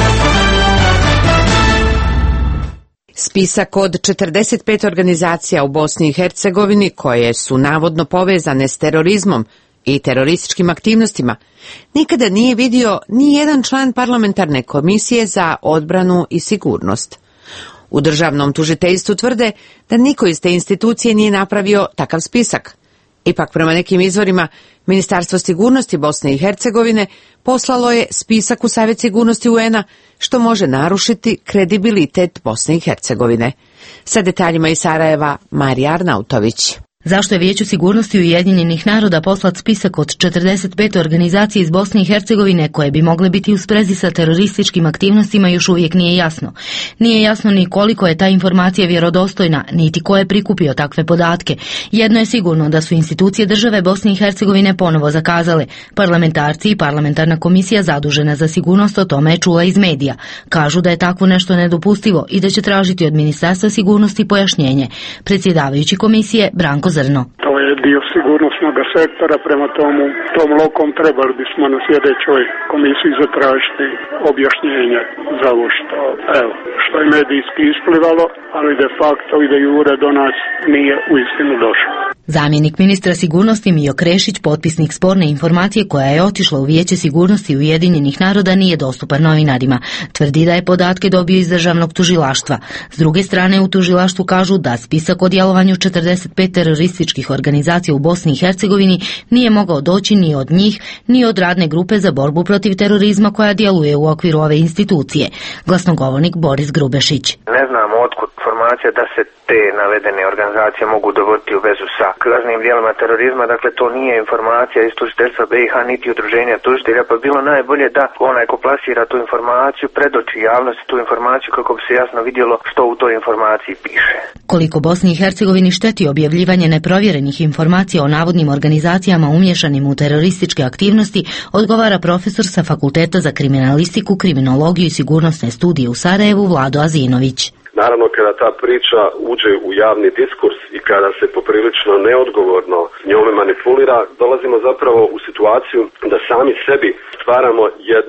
Spisak od četrdeset pet organizacija u Bosni i Hercegovini koje su navodno povezane s terorizmom i terorističkim aktivnostima nikada nije vidio ni jedan član parlamentarne komisije za odbranu i sigurnost. U državnom tužiteljstvu tvrde da niko iz te institucije nije napravio takav spisak. Ipak, prema nekim izvorima, Ministarstvo sigurnosti Bosne i Hercegovine poslalo je spisak u Savjet sigurnosti U N-a, što može narušiti kredibilitet Bosne i Hercegovine. Sa detaljima iz Sarajeva, Marija Arnautović. Zašto je Vijeću sigurnosti Ujedinjenih naroda poslat spisak od četrdeset pet organizacija iz Bosne i Hercegovine koje bi mogle biti u sprezi sa terorističkim aktivnostima još uvijek nije jasno. Nije jasno ni koliko je ta informacija vjerodostojna, niti ko je prikupio takve podatke. Jedno je sigurno da su institucije države Bosne i Hercegovine ponovo zakazale. Parlamentarci i parlamentarna komisija zadužena za sigurnost o tome je čula iz medija. Kažu da je takvo nešto nedopustivo i da će tražiti od Ministarstva sigurnosti pojašnjenje. Predsjedavajući komisije Branko Zrno. To je dio sigurnosnog sektora, prema tomu tom lokom trebali bismo na sljedećoj komisiji zatražiti objašnjenje za ovo što, evo, što je medijski isplivalo, ali de facto i de jure do nas nije uistinu došlo. Zamjenik ministra sigurnosti Mijo Krešić, potpisnik sporne informacije koja je otišla u Vijeće sigurnosti Ujedinjenih naroda, nije dostupan novinarima. Tvrdi da je podatke dobio iz državnog tužilaštva. S druge strane, u tužilaštvu kažu da spisak o djelovanju četrdeset pet terorističkih organizacija u Bosni i Hercegovini nije mogao doći ni od njih, ni od radne grupe za borbu protiv terorizma koja djeluje u okviru ove institucije. Glasnogovornik Boris Grubešić. Ne znamo otkud informacija da se te navedene organizacije mogu dovoditi u vezu sa kaznenim djelima terorizma, dakle to nije informacija iz tužiteljstva B i H niti udruženja tužitelja, pa bilo najbolje da onaj ko plasira tu informaciju predoči javnosti tu informaciju kako bi se jasno vidjelo što u toj informaciji piše. Koliko Bosni i Hercegovini šteti objavljivanje neprovjerenih informacija o navodnim organizacijama umješanim u terorističke aktivnosti, odgovara profesor sa Fakulteta za kriminalistiku, kriminologiju i sigurnosne studije u Sarajevu Vlado Azinović. Naravno, kada ta priča uđe u javni diskurs i kada se poprilično neodgovorno njome manipulira, dolazimo zapravo u situaciju da sami sebi stvaramo jedno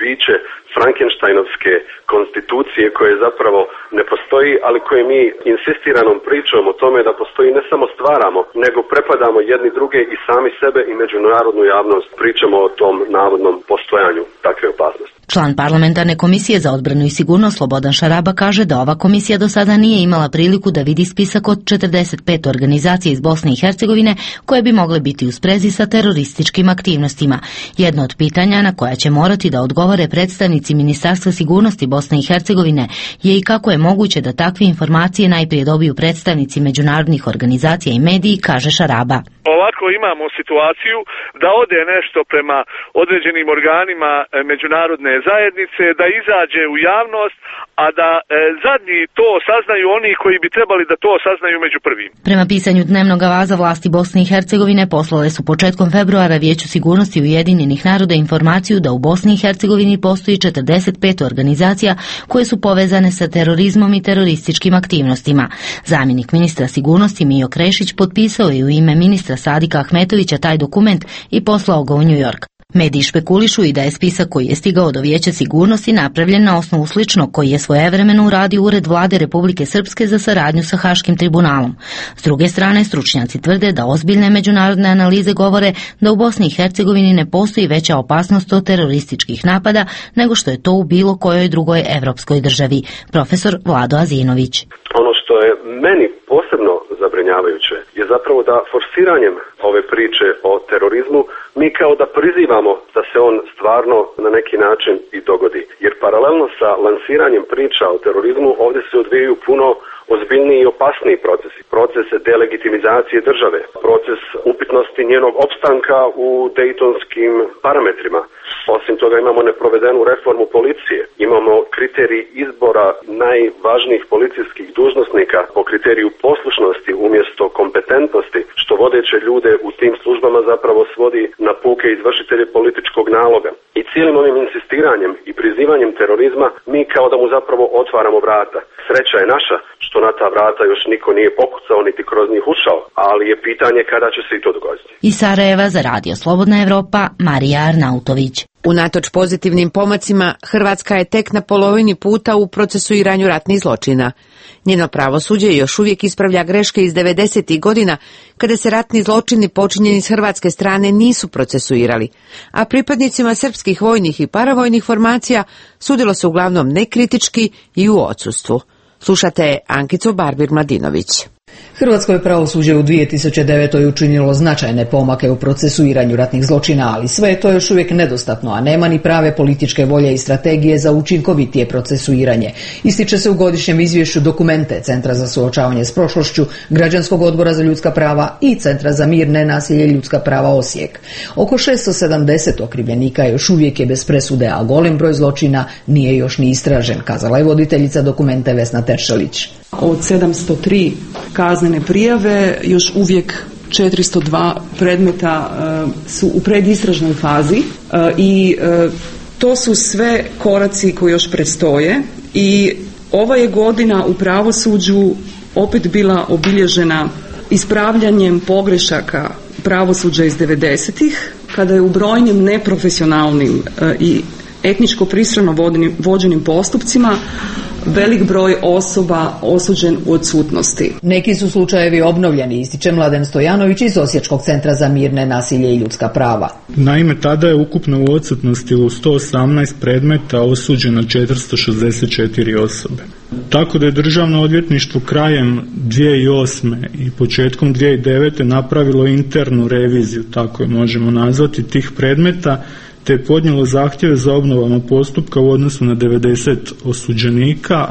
biće Frankensteinovske konstitucije koje zapravo ne postoji, ali koje mi insistiranom pričom o tome da postoji ne samo stvaramo, nego prepadamo jedni druge i sami sebe i međunarodnu javnost pričamo o tom navodnom postojanju takve opasnosti. Član parlamentarne komisije za odbranu i sigurnost Slobodan Šaraba kaže da ova komisija do sada nije imala priliku da vidi spisak od četrdeset pet organizacija iz Bosne i Hercegovine koje bi mogle biti u sprezi sa terorističkim aktivnostima. Jedno od pitanja na koja će morati da odgovore predstavnici Ministarstva sigurnosti Bosne i Hercegovine je i kako je moguće da takve informacije najprije dobiju predstavnici međunarodnih organizacija i mediji, kaže Šaraba. Ovako imamo situaciju da ode nešto prema određenim organima međunarodne zajednice, da izađe u javnost, a da e, zadnji to saznaju oni koji bi trebali da to saznaju među prvim. Prema pisanju dnevnog avaza vlasti Bosne i Hercegovine poslale su početkom februara Vijeću sigurnosti Ujedinjenih naroda informaciju da u Bosni i Hercegovini postoji četrdeset pet organizacija koje su povezane sa terorizmom i terorističkim aktivnostima. Zamjenik ministra sigurnosti Mijo Krešić potpisao je u ime ministra Sadika Ahmetovića taj dokument i poslao ga u New York. Mediji špekulišu i da je spisak koji je stigao do Vijeća sigurnosti napravljen na osnovu sličnog koji je svojevremeno uradio Ured vlade Republike Srpske za saradnju sa Haškim tribunalom. S druge strane, stručnjaci tvrde da ozbiljne međunarodne analize govore da u Bosni i Hercegovini ne postoji veća opasnost od terorističkih napada nego što je to u bilo kojoj drugoj evropskoj državi. Profesor Vlado Azinović. Ono što je meni posebno zabrinjavajuće je zapravo da forsiranjem ove priče o terorizmu mi kao da prizivamo da se on stvarno na neki način i dogodi. Jer paralelno sa lansiranjem priča o terorizmu ovdje se odvijaju puno ozbiljniji i opasniji procesi. Proces delegitimizacije države, proces upitnosti njenog opstanka u dejtonskim parametrima. Osim toga imamo neprovedenu reformu policije, imamo kriterij izbora najvažnijih policijskih dužnosnika po kriteriju poslušnosti umjesto kompetentnosti, što vodeće ljude u tim službama zapravo svodi na puke izvršitelje političkog naloga. I cijelim ovim insistiranjem i prizivanjem terorizma mi kao da mu zapravo otvaramo vrata. Sreća je naša što na ta vrata još niko nije pokucao niti kroz njih ušao, ali je pitanje kada će se i to dogoditi. Iz Sarajeva za Radio Slobodna Evropa, Marija Arnautović. Unatoč pozitivnim pomacima, Hrvatska je tek na polovini puta u procesuiranju ratnih zločina. Njeno pravosuđe još uvijek ispravlja greške iz devedesetih godina, kada se ratni zločini počinjeni s hrvatske strane nisu procesuirali, a pripadnicima srpskih vojnih i paravojnih formacija sudilo se uglavnom nekritički i u odsustvu. Slušate Ankicu Barbir-Mladinović. Hrvatsko je pravosuđe u dvije tisuće devetoj učinilo značajne pomake u procesuiranju ratnih zločina, ali sve je to još uvijek nedostatno, a nema ni prave političke volje i strategije za učinkovitije procesuiranje. Ističe se u godišnjem izvješću dokumente Centra za suočavanje s prošlošću, Građanskog odbora za ljudska prava i Centra za mir, nenasilje i ljudska prava Osijek. Oko šesto sedamdeset okrivljenika još uvijek je bez presude, a golem broj zločina nije još ni istražen, kazala je voditeljica dokumente Vesna Teršelić. Od sedamsto tri kaznene prijave još uvijek četiristo dva predmeta e, su u predistražnoj fazi e, i e, to su sve koraci koji još predstoje i ova je godina u pravosuđu opet bila obilježena ispravljanjem pogrešaka pravosuđa iz devedesetih, kada je u brojnim neprofesionalnim e, i etničko pristrano vođenim postupcima velik broj osoba osuđen u odsutnosti. Neki su slučajevi obnovljeni, ističe Mladen Stojanović iz Osječkog centra za mir, nenasilje i ljudska prava. Naime, tada je ukupno u odsutnosti u sto osamnaest predmeta osuđeno četiristo šezdeset četiri osobe. Tako da je Državno odvjetništvo krajem dvije tisuće osme i početkom dvije tisuće devete napravilo internu reviziju, tako je možemo nazvati, tih predmeta, te je podnijelo zahtjeve za obnovama postupka u odnosu na devedeset osuđenika,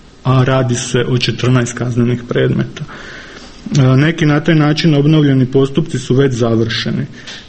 a radi se o četrnaest kaznenih predmeta. Neki na taj način obnovljeni postupci su već završeni.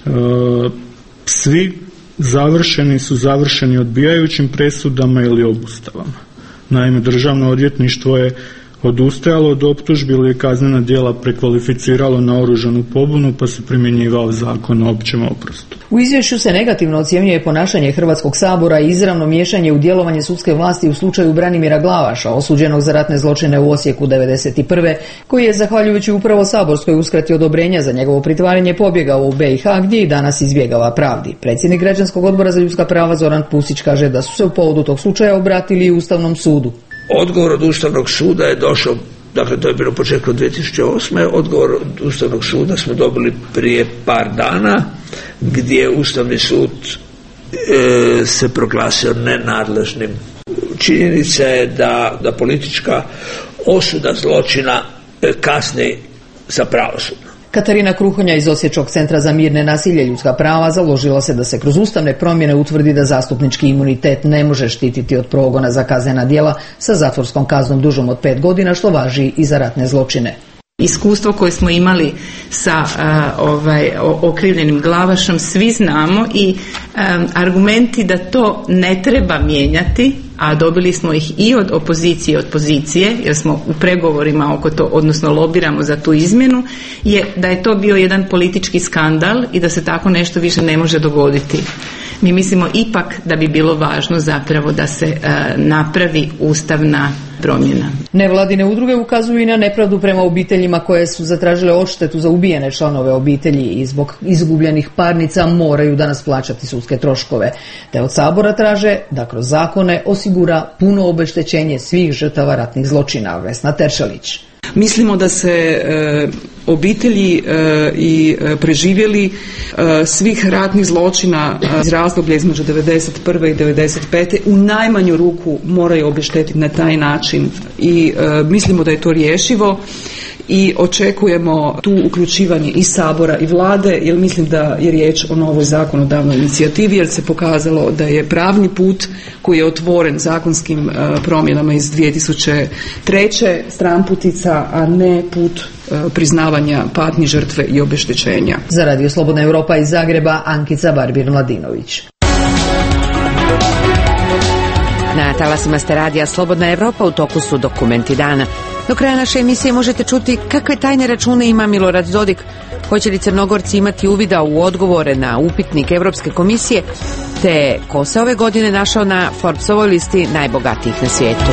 Svi završeni su završeni odbijajućim presudama ili obustavama. Naime, Državno odvjetništvo je odustajalo od optužbi ili je kaznena djela prekvalificiralo na oružanu pobunu pa se primjenjivao zakon o općem oprostu. U izvješću se negativno ocjenjuje ponašanje Hrvatskog sabora i izravno miješanje u djelovanje sudske vlasti u slučaju Branimira Glavaša, osuđenog za ratne zločine u Osijeku devedeset prve, koji je zahvaljujući upravo saborskoj uskrati odobrenja za njegovo pritvaranje pobjegao u B i H gdje i danas izbjegava pravdi. Predsjednik Građanskog odbora za ljudska prava Zoran Pusić kaže da su se u povodu tog slučaja obratili i Ustavnom sudu. Odgovor od Ustavnog suda je došao, dakle to je bilo početkom dvije tisuće osme. Odgovor od Ustavnog suda smo dobili prije par dana, gdje je Ustavni sud e, se proglasio nenadležnim. Činjenica je da, da politička osuda zločina e, kasni sa pravosudnom. Katarina Kruhonja iz Osječkog centra za mir, nenasilje i ljudska prava založila se da se kroz ustavne promjene utvrdi da zastupnički imunitet ne može štititi od progona za kaznena djela sa zatvorskom kaznom dužom od pet godina, što važi i za ratne zločine. Iskustvo koje smo imali sa a, ovaj, okrivljenim Glavašom svi znamo i a, argumenti da to ne treba mijenjati, a dobili smo ih i od opozicije i od pozicije, jer smo u pregovorima oko to, odnosno lobiramo za tu izmjenu, je da je to bio jedan politički skandal i da se tako nešto više ne može dogoditi. Mi mislimo ipak da bi bilo važno zapravo da se a, napravi ustavna promjena. Nevladine udruge ukazuju i na nepravdu prema obiteljima koje su zatražile odštetu za ubijene članove obitelji i zbog izgubljenih parnica moraju danas plaćati sudske troškove. Te od Sabora traže da kroz zakone osigura puno obeštećenje svih žrtava ratnih zločina. Vesna Teršelić. Mislimo da se e, obitelji e, i e, preživjeli e, svih ratnih zločina e, iz razdoblja između devedeset prve i devedeset pete u najmanju ruku moraju obeštetiti na taj način i e, mislimo da je to rješivo i očekujemo tu uključivanje i Sabora i Vlade, jer mislim da je riječ o novoj zakonodavnoj inicijativi, jer se pokazalo da je pravni put koji je otvoren zakonskim uh, promjenama iz dvije tisuće treće stranputica, a ne put uh, priznavanja patnji žrtve i obeštećenja. Za Radio Slobodna Europa iz Zagreba, Ankica Barbir-Mladinović. Na talasima ste radija Slobodna Evropa, u toku su dokumenti dana. Do kraja naše emisije možete čuti kakve tajne račune ima Milorad Dodik, hoće li Crnogorci imati uvida u odgovore na upitnik Evropske komisije, te ko se ove godine našao na Forbesovoj listi najbogatijih na svijetu.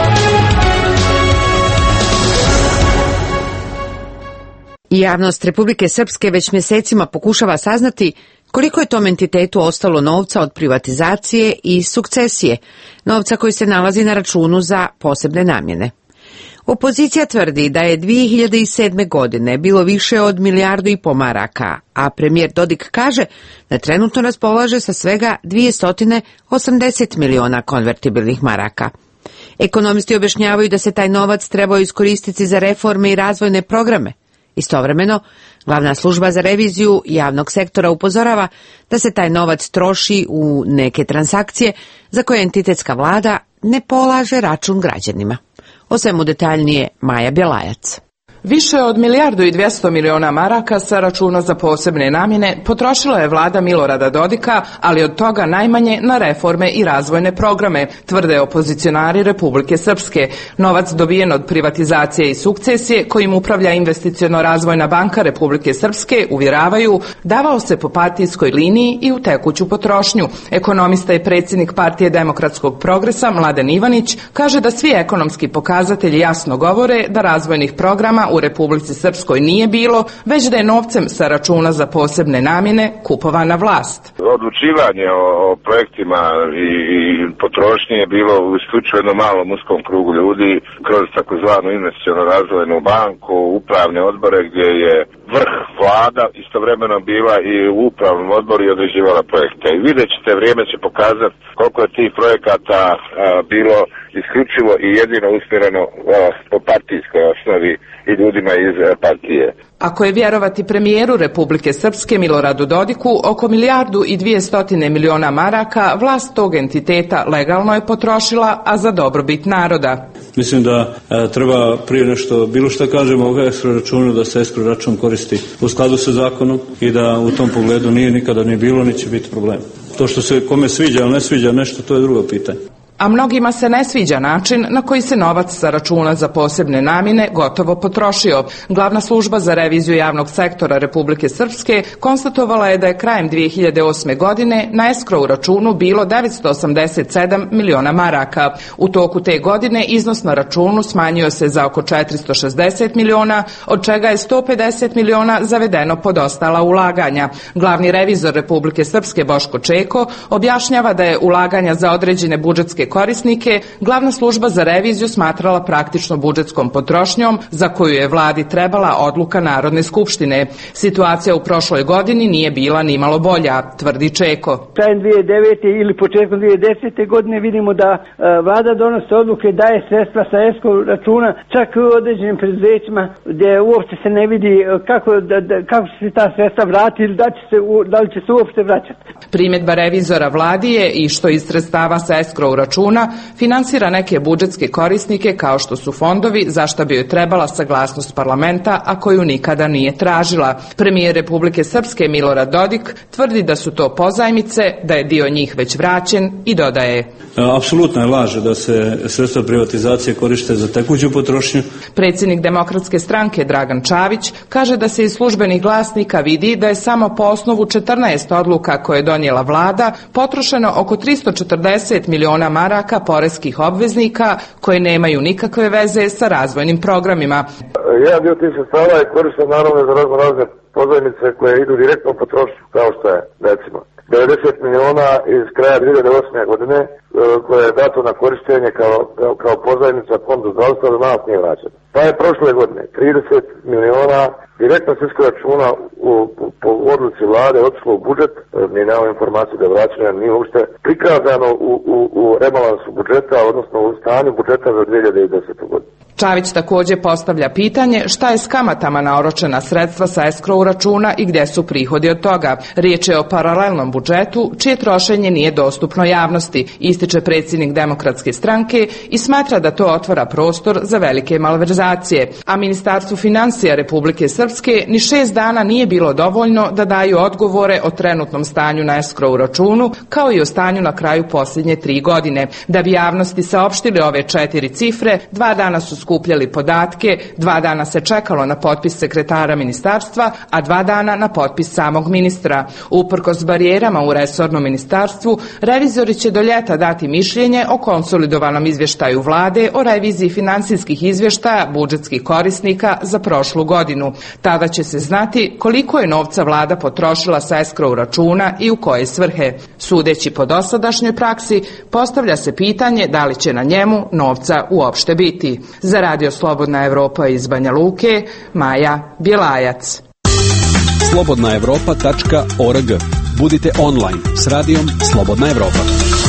Javnost Republike Srpske već mjesecima pokušava saznati koliko je tom entitetu ostalo novca od privatizacije i sukcesije, novca koji se nalazi na računu za posebne namjene. Opozicija tvrdi da je dvije hiljade sedme. godine bilo više od milijardu i po maraka, a premijer Dodik kaže da trenutno raspolaže sa svega dvjesto osamdeset miliona konvertibilnih maraka. Ekonomisti objašnjavaju da se taj novac trebao iskoristiti za reforme i razvojne programe. Istovremeno, glavna služba za reviziju javnog sektora upozorava da se taj novac troši u neke transakcije za koje entitetska vlada ne polaže račun građanima. O svemu detaljnije Maja Bjelajac. Više od milijardu i dvjesto miliona maraka sa računa za posebne namjene potrošila je vlada Milorada Dodika, ali od toga najmanje na reforme i razvojne programe, tvrde opozicionari Republike Srpske. Novac dobijen od privatizacije i sukcesije, kojim upravlja Investiciono-razvojna banka Republike Srpske, uvjeravaju, davao se po partijskoj liniji i u tekuću potrošnju. Ekonomista i predsjednik Partije demokratskog progresa Mladen Ivanić kaže da svi ekonomski pokazatelji jasno govore da razvojnih programa u Republici Srpskoj nije bilo, već da je novcem sa računa za posebne namjene kupovana vlast. Odlučivanje o, o projektima i, i potrošnje je bilo u isključivo jednom malom uskom krugu ljudi kroz takozvanu Investiciono-razvojnu banku, upravne odbore gdje je vrh vlada istovremeno bila i u upravnom odboru i određivala projekte. I vidjet ćete, vrijeme će pokazati koliko je tih projekata a, bilo isključivo i jedino usmjereno a, po partijskoj osnovi i ljudima iz partije. Ako je vjerovati premijeru Republike Srpske Miloradu Dodiku, oko milijardu i dvijestotine miliona maraka vlast tog entiteta legalno je potrošila, a za dobrobit naroda. Mislim da e, treba prije nešto, bilo što kažemo o escrow računu, da se escrow račun koristi u skladu sa zakonom i da u tom pogledu nije nikada ni bilo, ni će biti problem. To što se kome sviđa ili ne sviđa nešto, to je drugo pitanje. A mnogima se ne sviđa način na koji se novac sa računa za posebne namjene gotovo potrošio. Glavna služba za reviziju javnog sektora Republike Srpske konstatovala je da je krajem dvije hiljade osme. godine na escrow računu bilo devetsto osamdeset sedam miliona maraka. U toku te godine iznos na računu smanjio se za oko četiristo šezdeset miliona, od čega je sto pedeset miliona zavedeno pod ostala ulaganja. Glavni revizor Republike Srpske Boško Čeko objašnjava da je ulaganja za određene budžetske korisnike glavna služba za reviziju smatrala praktično budžetskom potrošnjom za koju je vladi trebala odluka Narodne skupštine. Situacija u prošloj godini nije bila ni malo bolja, tvrdi Čeko. Krajem dvije hiljade devete. ili početkom dvije hiljade desete. godine vidimo da e, vlada donosi odluke, daje sredstva sa escrow računa čak i u određenim preduzećima gdje uopšte se ne vidi kako, da, da, kako će se ta sredstva vratiti ili da, će se, da li će se uopšte vraćati. Primjedba revizora vladi je i što iz sredstava sa escrow računa finansira neke budžetske korisnike kao što su fondovi, za šta bi joj trebala saglasnost parlamenta, a koju nikada nije tražila. Premijer Republike Srpske Milorad Dodik tvrdi da su to pozajmice, da je dio njih već vraćen i dodaje. Apsolutno je laž da se sredstva privatizacije koriste za tekuću potrošnju. Predsjednik Demokratske stranke Dragan Čavić kaže da se iz službenih glasnika vidi da je samo po osnovu četrnaest odluka koje je donijela vlada potrošeno oko tristo četrdeset miliona maraka poreskih obveznika koje nemaju nikakve veze sa razvojnim programima. Jedan dio tih sredstava je koristen naravno za razno razne pozajmice koje idu direktno u potrošnju, kao što je recimo devedeset miliona iz kraja dvije hiljade osme. godine koje je dato na korištenje kao, kao, kao pozajmica fondu zdravstva da danas nije vraćeno. Pa je prošle godine trideset miliona direktno s escrow računa u, u, po odluci vlade otišlo u budžet, mi nemamo informaciju da je vraćeno, nije uopšte prikazano u, u, u rebalansu budžeta, odnosno u stanju budžeta za dvije hiljade desetu. godinu. Čavić također postavlja pitanje šta je s kamatama na oročena sredstva sa escrow računa i gdje su prihodi od toga. Riječ je o paralelnom budžetu čije trošenje nije dostupno javnosti, ističe predsjednik Demokratske stranke i smatra da to otvara prostor za velike malverzacije. A Ministarstvu financija Republike Srpske ni šest dana nije bilo dovoljno da daju odgovore o trenutnom stanju na escrow računu kao i o stanju na kraju posljednje tri godine. Da bi javnosti saopštili ove četiri cifre, dva dana su skupljali podatke, dva dana se čekalo na potpis sekretara ministarstva, a dva dana na potpis samog ministra. Uprkos barijerama u resornom ministarstvu, revizori će do ljeta dati mišljenje o konsolidovanom izvještaju vlade o reviziji financijskih izvještaja budžetskih korisnika za prošlu godinu. Tada će se znati koliko je novca vlada potrošila sa escrow računa i u koje svrhe. Sudeći po dosadašnjoj praksi, postavlja se pitanje da li će na njemu novca uopšte biti. Za Radio Slobodna Evropa iz Banja Luke, Maja Bjelajac. slobodna evropa tačka org. Budite online s radijom Slobodna Evropa.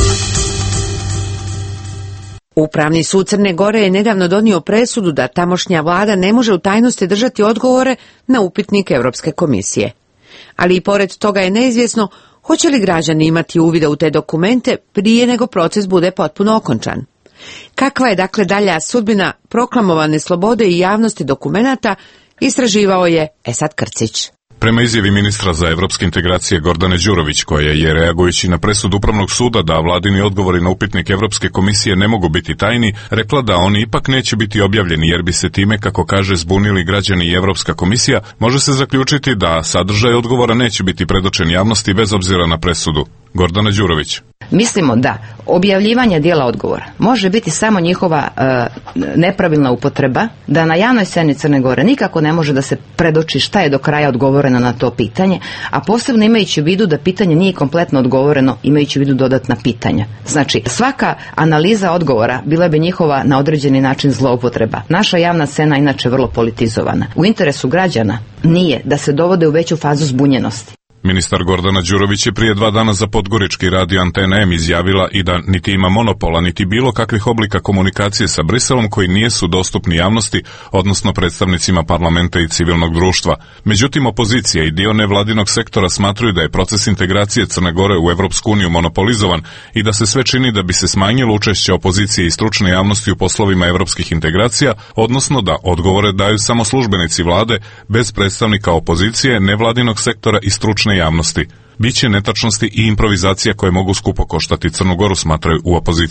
Upravni sud Crne Gore je nedavno donio presudu da tamošnja vlada ne može u tajnosti držati odgovore na upitnik Europske komisije. Ali i pored toga je neizvjesno hoće li građani imati uvida u te dokumente prije nego proces bude potpuno okončan. Kakva je dakle dalja sudbina proklamovane slobode i javnosti dokumenata, istraživao je Esad Krcić. Prema izjavi ministra za evropske integracije Gordane Đurović, koja je reagujući na presudu Upravnog suda da vladini odgovori na upitnik Evropske komisije ne mogu biti tajni, rekla da oni ipak neće biti objavljeni jer bi se time, kako kaže, zbunili građani i Evropska komisija, može se zaključiti da sadržaj odgovora neće biti predočen javnosti bez obzira na presudu. Gordana Đurović. Mislimo da objavljivanje dijela odgovora može biti samo njihova e, nepravilna upotreba, da na javnoj sceni Crne Gore nikako ne može da se predoči šta je do kraja odgovoreno na to pitanje, a posebno imajući u vidu da pitanje nije kompletno odgovoreno, imajući u vidu dodatna pitanja. Znači, svaka analiza odgovora bila bi njihova na određeni način zloupotreba. Naša javna scena je inače vrlo politizovana. U interesu građana nije da se dovode u veću fazu zbunjenosti. Ministar Gordana Đurović je prije dva dana za podgorički radio Antena M izjavila i da niti ima monopola, niti bilo kakvih oblika komunikacije sa Briselom koji nijesu dostupni javnosti, odnosno predstavnicima parlamenta i civilnog društva. Međutim, opozicija i dio nevladinog sektora smatruju da je proces integracije Crne Gore u Evropsku uniju monopolizovan i da se sve čini da bi se smanjilo učešće opozicije i stručne javnosti u poslovima evropskih integracija, odnosno da odgovore daju samo službenici vlade bez predstavnika opozicije, nevladinog sektora i stručne javnosti. Biće netačnosti i improvizacija koje mogu skupo koštati Crnu Goru, smatraju u opoziciji.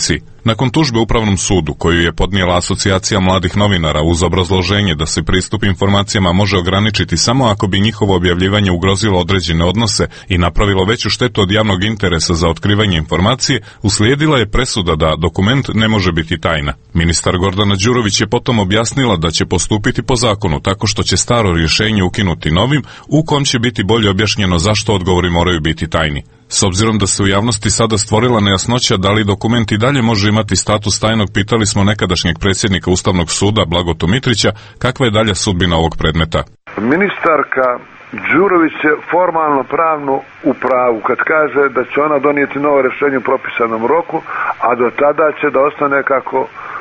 Nakon tužbe Upravnom sudu, koju je podnijela Asocijacija mladih novinara uz obrazloženje da se pristup informacijama može ograničiti samo ako bi njihovo objavljivanje ugrozilo određene odnose i napravilo veću štetu od javnog interesa za otkrivanje informacije, uslijedila je presuda da dokument ne može biti tajna. Ministar Gordana Đurović je potom objasnila da će postupiti po zakonu tako što će staro rješenje ukinuti novim, u kom će biti bolje objašnjeno zašto odgovori moraju biti tajni. S obzirom da se u javnosti sada stvorila nejasnoća da li dokument i dalje može imati status tajnog, pitali smo nekadašnjeg predsjednika Ustavnog suda Blagotu Mitrića kakva je dalja sudbina ovog predmeta. Ministarka Đurović je formalno pravno u pravu kad kaže da će ona donijeti novo rješenje u propisanom roku, a do tada će da ostane kako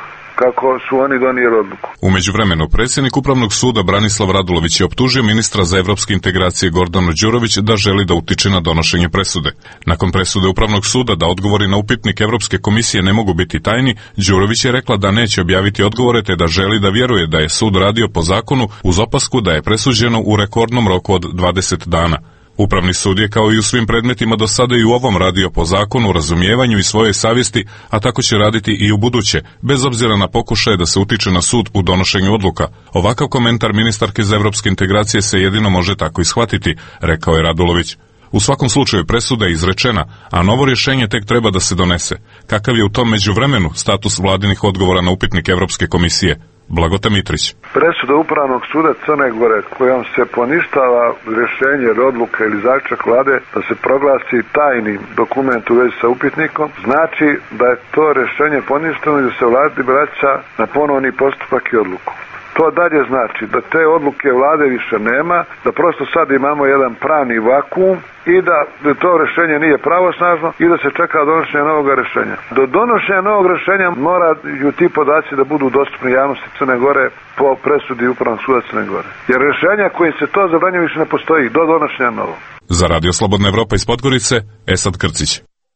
kako su oni donijeli odluku. U međuvremenu, predsjednik Upravnog suda Branislav Radulović je optužio ministra za evropske integracije Gordanu Đurović da želi da utiče na donošenje presude. Nakon presude Upravnog suda da odgovori na upitnik Evropske komisije ne mogu biti tajni, Đurović je rekla da neće objaviti odgovore te da želi da vjeruje da je sud radio po zakonu uz opasku da je presuđeno u rekordnom roku od dvadeset dana. Upravni sud je kao i u svim predmetima do sada i u ovom radio po zakonu, razumijevanju i svoje savjesti, a tako će raditi i u buduće, bez obzira na pokušaje da se utiče na sud u donošenju odluka. Ovakav komentar ministarke za evropske integracije se jedino može tako ishvatiti, rekao je Radulović. U svakom slučaju presuda je izrečena, a novo rješenje tek treba da se donese. Kakav je u tom međuvremenu status vladinih odgovora na upitnik Evropske komisije? Blagota Mitrić. Presuda Upravnog suda Crne Gore kojom se poništava rješenje ili odluka ili zaključak vlade da se proglasi tajnim dokument u vezi sa upitnikom, znači da je to rješenje poništeno i da se vladi vraća na ponovni postupak i odluku. To dalje znači da te odluke vlade više nema, da prosto sad imamo jedan pravni vakuum i da to rješenje nije pravosnažno i da se čeka donošenje novog rješenja. Do donošenja novog rješenja moraju ti podaci da budu dostupni javnosti Crne Gore po presudi Upravnog suda Crne Gore. Jer rješenja kojim se to zabranjuje više ne postoji do donošenja novog. Za Radio Slobodna Evropa iz Podgorice, Esad Krcić.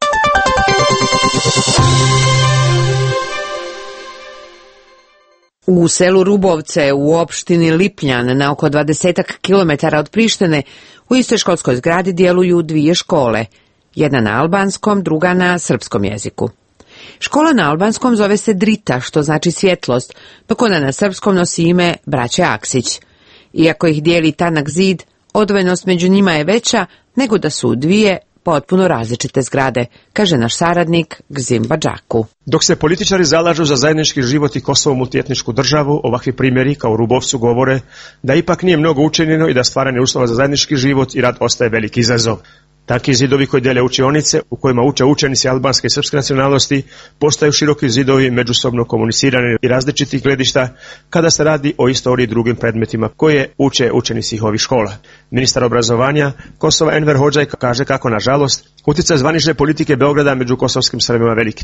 U selu Rubovce u opštini Lipljan na oko dvadesetak kilometara od Prištine u istoj školskoj zgradi djeluju dvije škole, jedna na albanskom, druga na srpskom jeziku. Škola na albanskom zove se Drita, što znači svjetlost, dok ona na srpskom nosi ime Braće Aksić. Iako ih dijeli tanak zid, odvojenost među njima je veća nego da su dvije potpuno različite zgrade, kaže naš saradnik Gzim Badžaku. Dok se političari zalažu za zajednički život i Kosovo multietničku državu, ovakvi primjeri kao u Rubovcu govore da ipak nije mnogo učinjeno i da stvaranje uslova za zajednički život i rad ostaje veliki izazov. Taki zidovi koji dele učionice, u kojima uče učenici albanske i srpske nacionalnosti, postaju široki zidovi međusobno komunicirani i različitih gledišta kada se radi o istoriji i drugim predmetima koje uče učenici ovih škola. Ministar obrazovanja Kosova Enver Hodžaj kaže kako, nažalost, utjecaj zvanične politike Beograda među kosovskim Srbima veliki.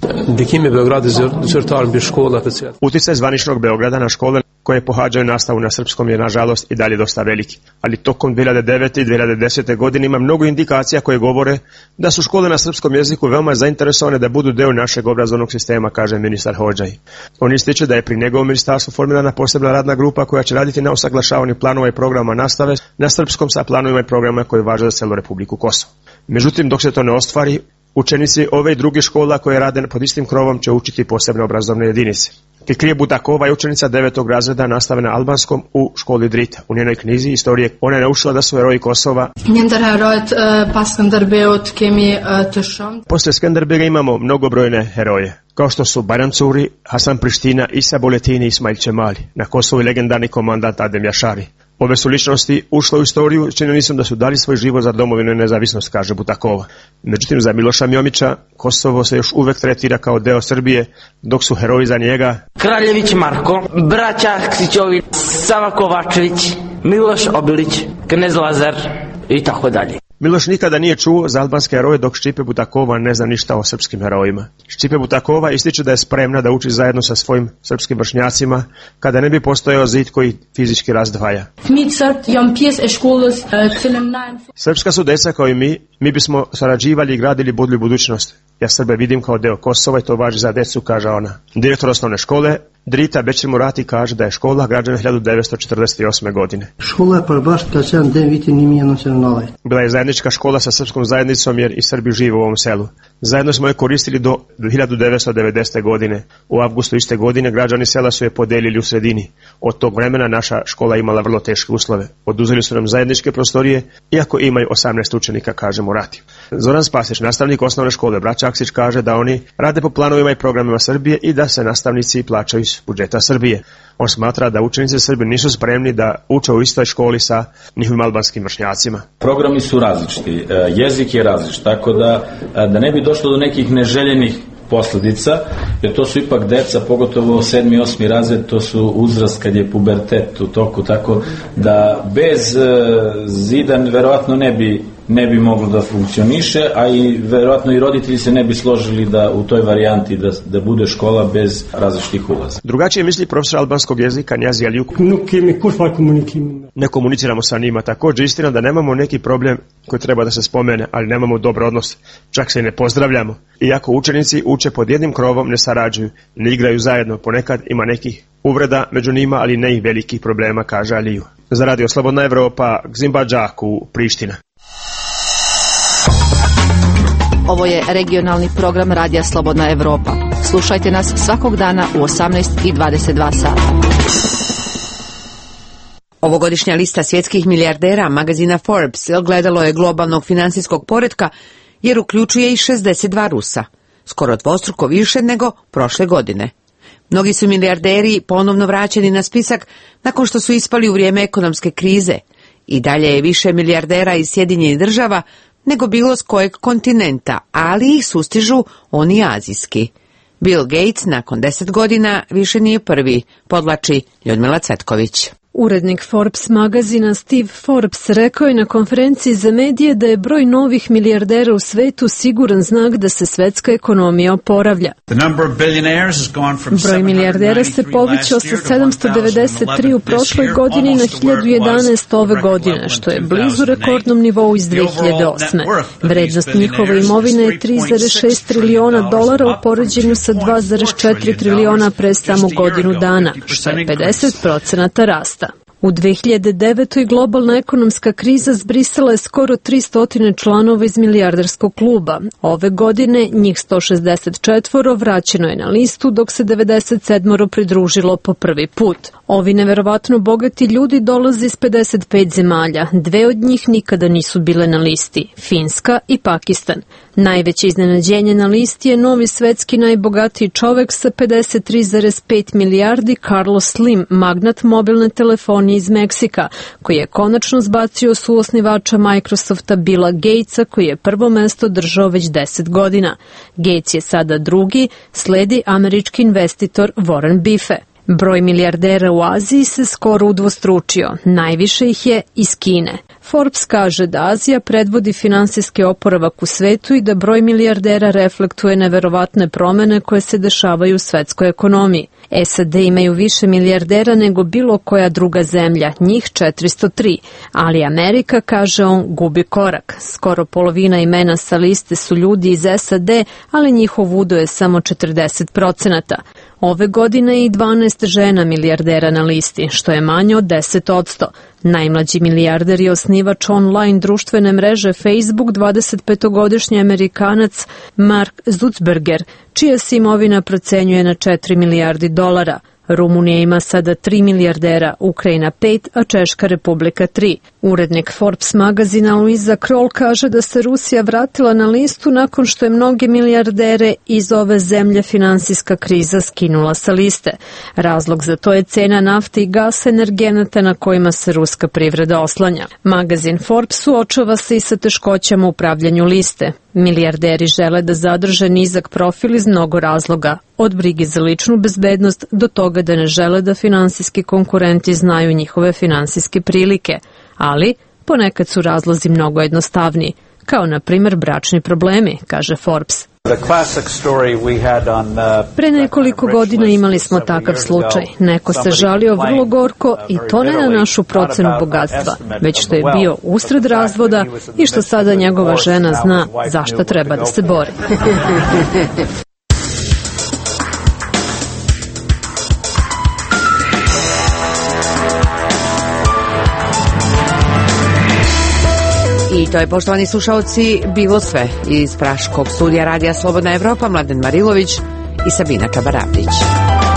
Utjecaj zvaničnog Beograda na škole koje pohađaju nastavu na srpskom je, nažalost, i dalje dosta veliki. Ali tokom dvije hiljade devete i dvije hiljade desete godine ima mnogo indikacija koje govore da su škole na srpskom jeziku veoma zainteresovane da budu deo našeg obrazovnog sistema, kaže ministar Hodžaj. On ističe da je pri njegovom ministarstvu formirana posebna radna grupa koja će raditi na usaglašavanju planova i programa nastave na srpskom sa planovima i programa koji važe za celu Republiku Kosovo. Međutim, dok se to ne ostvari, učenici ove i druge škola koje rade pod istim krovom će učiti posebne obrazovne jedinice. Kikrije Budakova je učenica devetog razreda nastave na albanskom u školi Drita. U njenoj knjizi istorije ona je naučila da su heroji Kosova. Posle Skenderbega imamo mnogobrojne heroje, kao što su Bajram Curi, Hasan Priština, Isa Boletini i Ismail Čemali. Na Kosovu i legendarni komandant Adem Jašari. Ove su ličnosti ušle u istoriju činjenicom da su dali svoj život za domovinu i nezavisnost, kaže Butakova. Međutim, za Miloša Mjomića Kosovo se još uvek tretira kao deo Srbije, dok su heroji za njega Kraljević Marko, braća Ksićovi, Sava Kovačević, Miloš Obilić, Knez Lazar i tako dalje. Miloš nikada nije čuo za albanske heroje, dok Ščipe Butakova ne zna ništa o srpskim herojima. Ščipe Butakova ističe da je spremna da uči zajedno sa svojim srpskim vršnjacima, kada ne bi postojao zid koji fizički razdvaja. Srpska su deca kao i mi, mi bismo sarađivali i gradili budlju budućnost. Ja Srbe vidim kao deo Kosova i to važi za decu, kaže ona. Direktor osnovne škole Drita Bećir Murati kaže da je škola građana hiljadu devetsto četrdeset osme. godine. Škola je përбashkët që janë deviti një mijë e nëntëqind e nëntëdhjetë. Bila je zajednička škola sa srpskom zajednicom jer i Srbi žive u ovom selu. Zajedno smo je koristili do hiljadu devetsto devedesete. godine. U avgustu iste godine građani sela su je podelili u sredini. Od tog vremena naša škola imala vrlo teške uslove. Oduzeli su nam zajedničke prostorije, iako imaju osamnaest učenika, kaže Murati. Zoran Spasić, nastavnik osnovne škole Braća Aksić, kaže da oni rade po planovima i programima Srbije i da se nastavnici plaćaju iz budžeta Srbije. On smatra da učenici Srbi nisu spremni da uče u istoj školi sa njihovim albanskim vršnjacima. Programi su različiti, jezik je različit, tako da, da ne bi došlo do nekih neželjenih posledica, jer to su ipak deca, pogotovo sedmi, osmi razred, to su uzrast kad je pubertet u toku, tako da bez zidan verovatno ne bi ne bi moglo da funkcioniše, a i verovatno i roditelji se ne bi složili da u toj varijanti da, da bude škola bez različitih ulaza. Drugačije misli profesor albanskog jezika Njazi Alijuk. Ne komuniciramo sa njima, također istina da nemamo neki problem koji treba da se spomene, ali nemamo dobar odnos, čak se i ne pozdravljamo. Iako učenici uče pod jednim krovom, ne sarađuju, ne igraju zajedno, ponekad ima nekih uvreda među njima, ali ne i velikih problema, kaže Aliju. Za Radio Slobodna Evropa, Gzimba Džaku, Priština. Ovo je regionalni program Radija Slobodna Evropa. Slušajte nas svakog dana u osamnaest i dvadeset dva sata. Ovogodišnja lista svjetskih milijardera magazina Forbes ogledalo je globalnog finansijskog poretka jer uključuje i šezdeset dva Rusa, skoro dvostruko više nego prošle godine. Mnogi su milijarderi ponovno vraćeni na spisak nakon što su ispali u vrijeme ekonomske krize. I dalje je više milijardera iz Sjedinjenih Država nego bilo s kojeg kontinenta, ali ih sustižu oni azijski. Bill Gates nakon deset godina više nije prvi, podvlači Ljudmila Cvetković. Urednik Forbes magazina Steve Forbes rekao je na konferenciji za medije da je broj novih milijardera u svetu siguran znak da se svetska ekonomija oporavlja. Broj milijardera se povećao sa sedamsto devedeset tri u prošloj godini na hiljadu jedanaest ove godine, što je blizu rekordnom nivou iz dve hiljade osme. Vrednost njihove imovine je tri zarez šest trilijona dolara u poređenju sa dva zarez četiri trilijona pre samo godinu dana, što je pedeset procenata rasta. U dve hiljade devetoj. globalna ekonomska kriza zbrisala je skoro tristo članova iz milijarderskog kluba. Ove godine njih sto šezdeset četiri vraćeno je na listu, dok se devedeset sedam pridružilo po prvi put. Ovi neverovatno bogati ljudi dolaze iz pedeset pet zemalja. Dve od njih nikada nisu bile na listi, Finska i Pakistan. Najveće iznenađenje na listi je novi svetski najbogatiji čovek sa pedeset tri zarez pet milijardi Carlos Slim, magnat mobilne telefonije iz Meksika, koji je konačno zbacio suosnivača Microsofta Billa Gatesa, koji je prvo mesto držao već deset godina. Gates je sada drugi, sledi američki investitor Warren Buffett. Broj milijardera u Aziji se skoro udvostručio, najviše ih je iz Kine. Forbes kaže da Azija predvodi finansijski oporavak u svetu i da broj milijardera reflektuje neverovatne promene koje se dešavaju u svetskoj ekonomiji. S A D imaju više milijardera nego bilo koja druga zemlja, njih četiristo tri, ali Amerika, kaže on, gubi korak. Skoro polovina imena sa liste su ljudi iz S A D, ali njihov udio je samo četrdeset procenata. Ove godine je i dvanaest žena milijardera na listi, što je manje od deset odsto. Najmlađi milijarder je osnivač online društvene mreže Facebook, dvadesetpetogodišnji Amerikanac Mark Zuckerberg, čija se imovina procenjuje na četiri milijardi dolara. Rumunija ima sada tri milijardera, Ukrajina pet, a Češka Republika tri. Urednik Forbes magazina Luisa Kroll kaže da se Rusija vratila na listu nakon što je mnoge milijardere iz ove zemlje finansijska kriza skinula sa liste. Razlog za to je cena nafte i gasa, energenata na kojima se ruska privreda oslanja. Magazin Forbes suočava se i sa teškoćama u upravljanju liste. Milijarderi žele da zadrže nizak profil iz mnogo razloga, od brige za ličnu bezbednost do toga da ne žele da finansijski konkurenti znaju njihove finansijske prilike, ali ponekad su razlozi mnogo jednostavniji, kao na primjer bračni problemi, kaže Forbes. Pre nekoliko godina imali smo takav slučaj. Neko se žalio vrlo gorko i to ne na našu procenu bogatstva, već što je bio usred razvoda i što sada njegova žena zna zašto treba da se bori. I to je, poštovani slušalci, bilo sve iz Praškog studija Radija Slobodna Evropa. Mladen Marilović i Sabina Čabaravdić.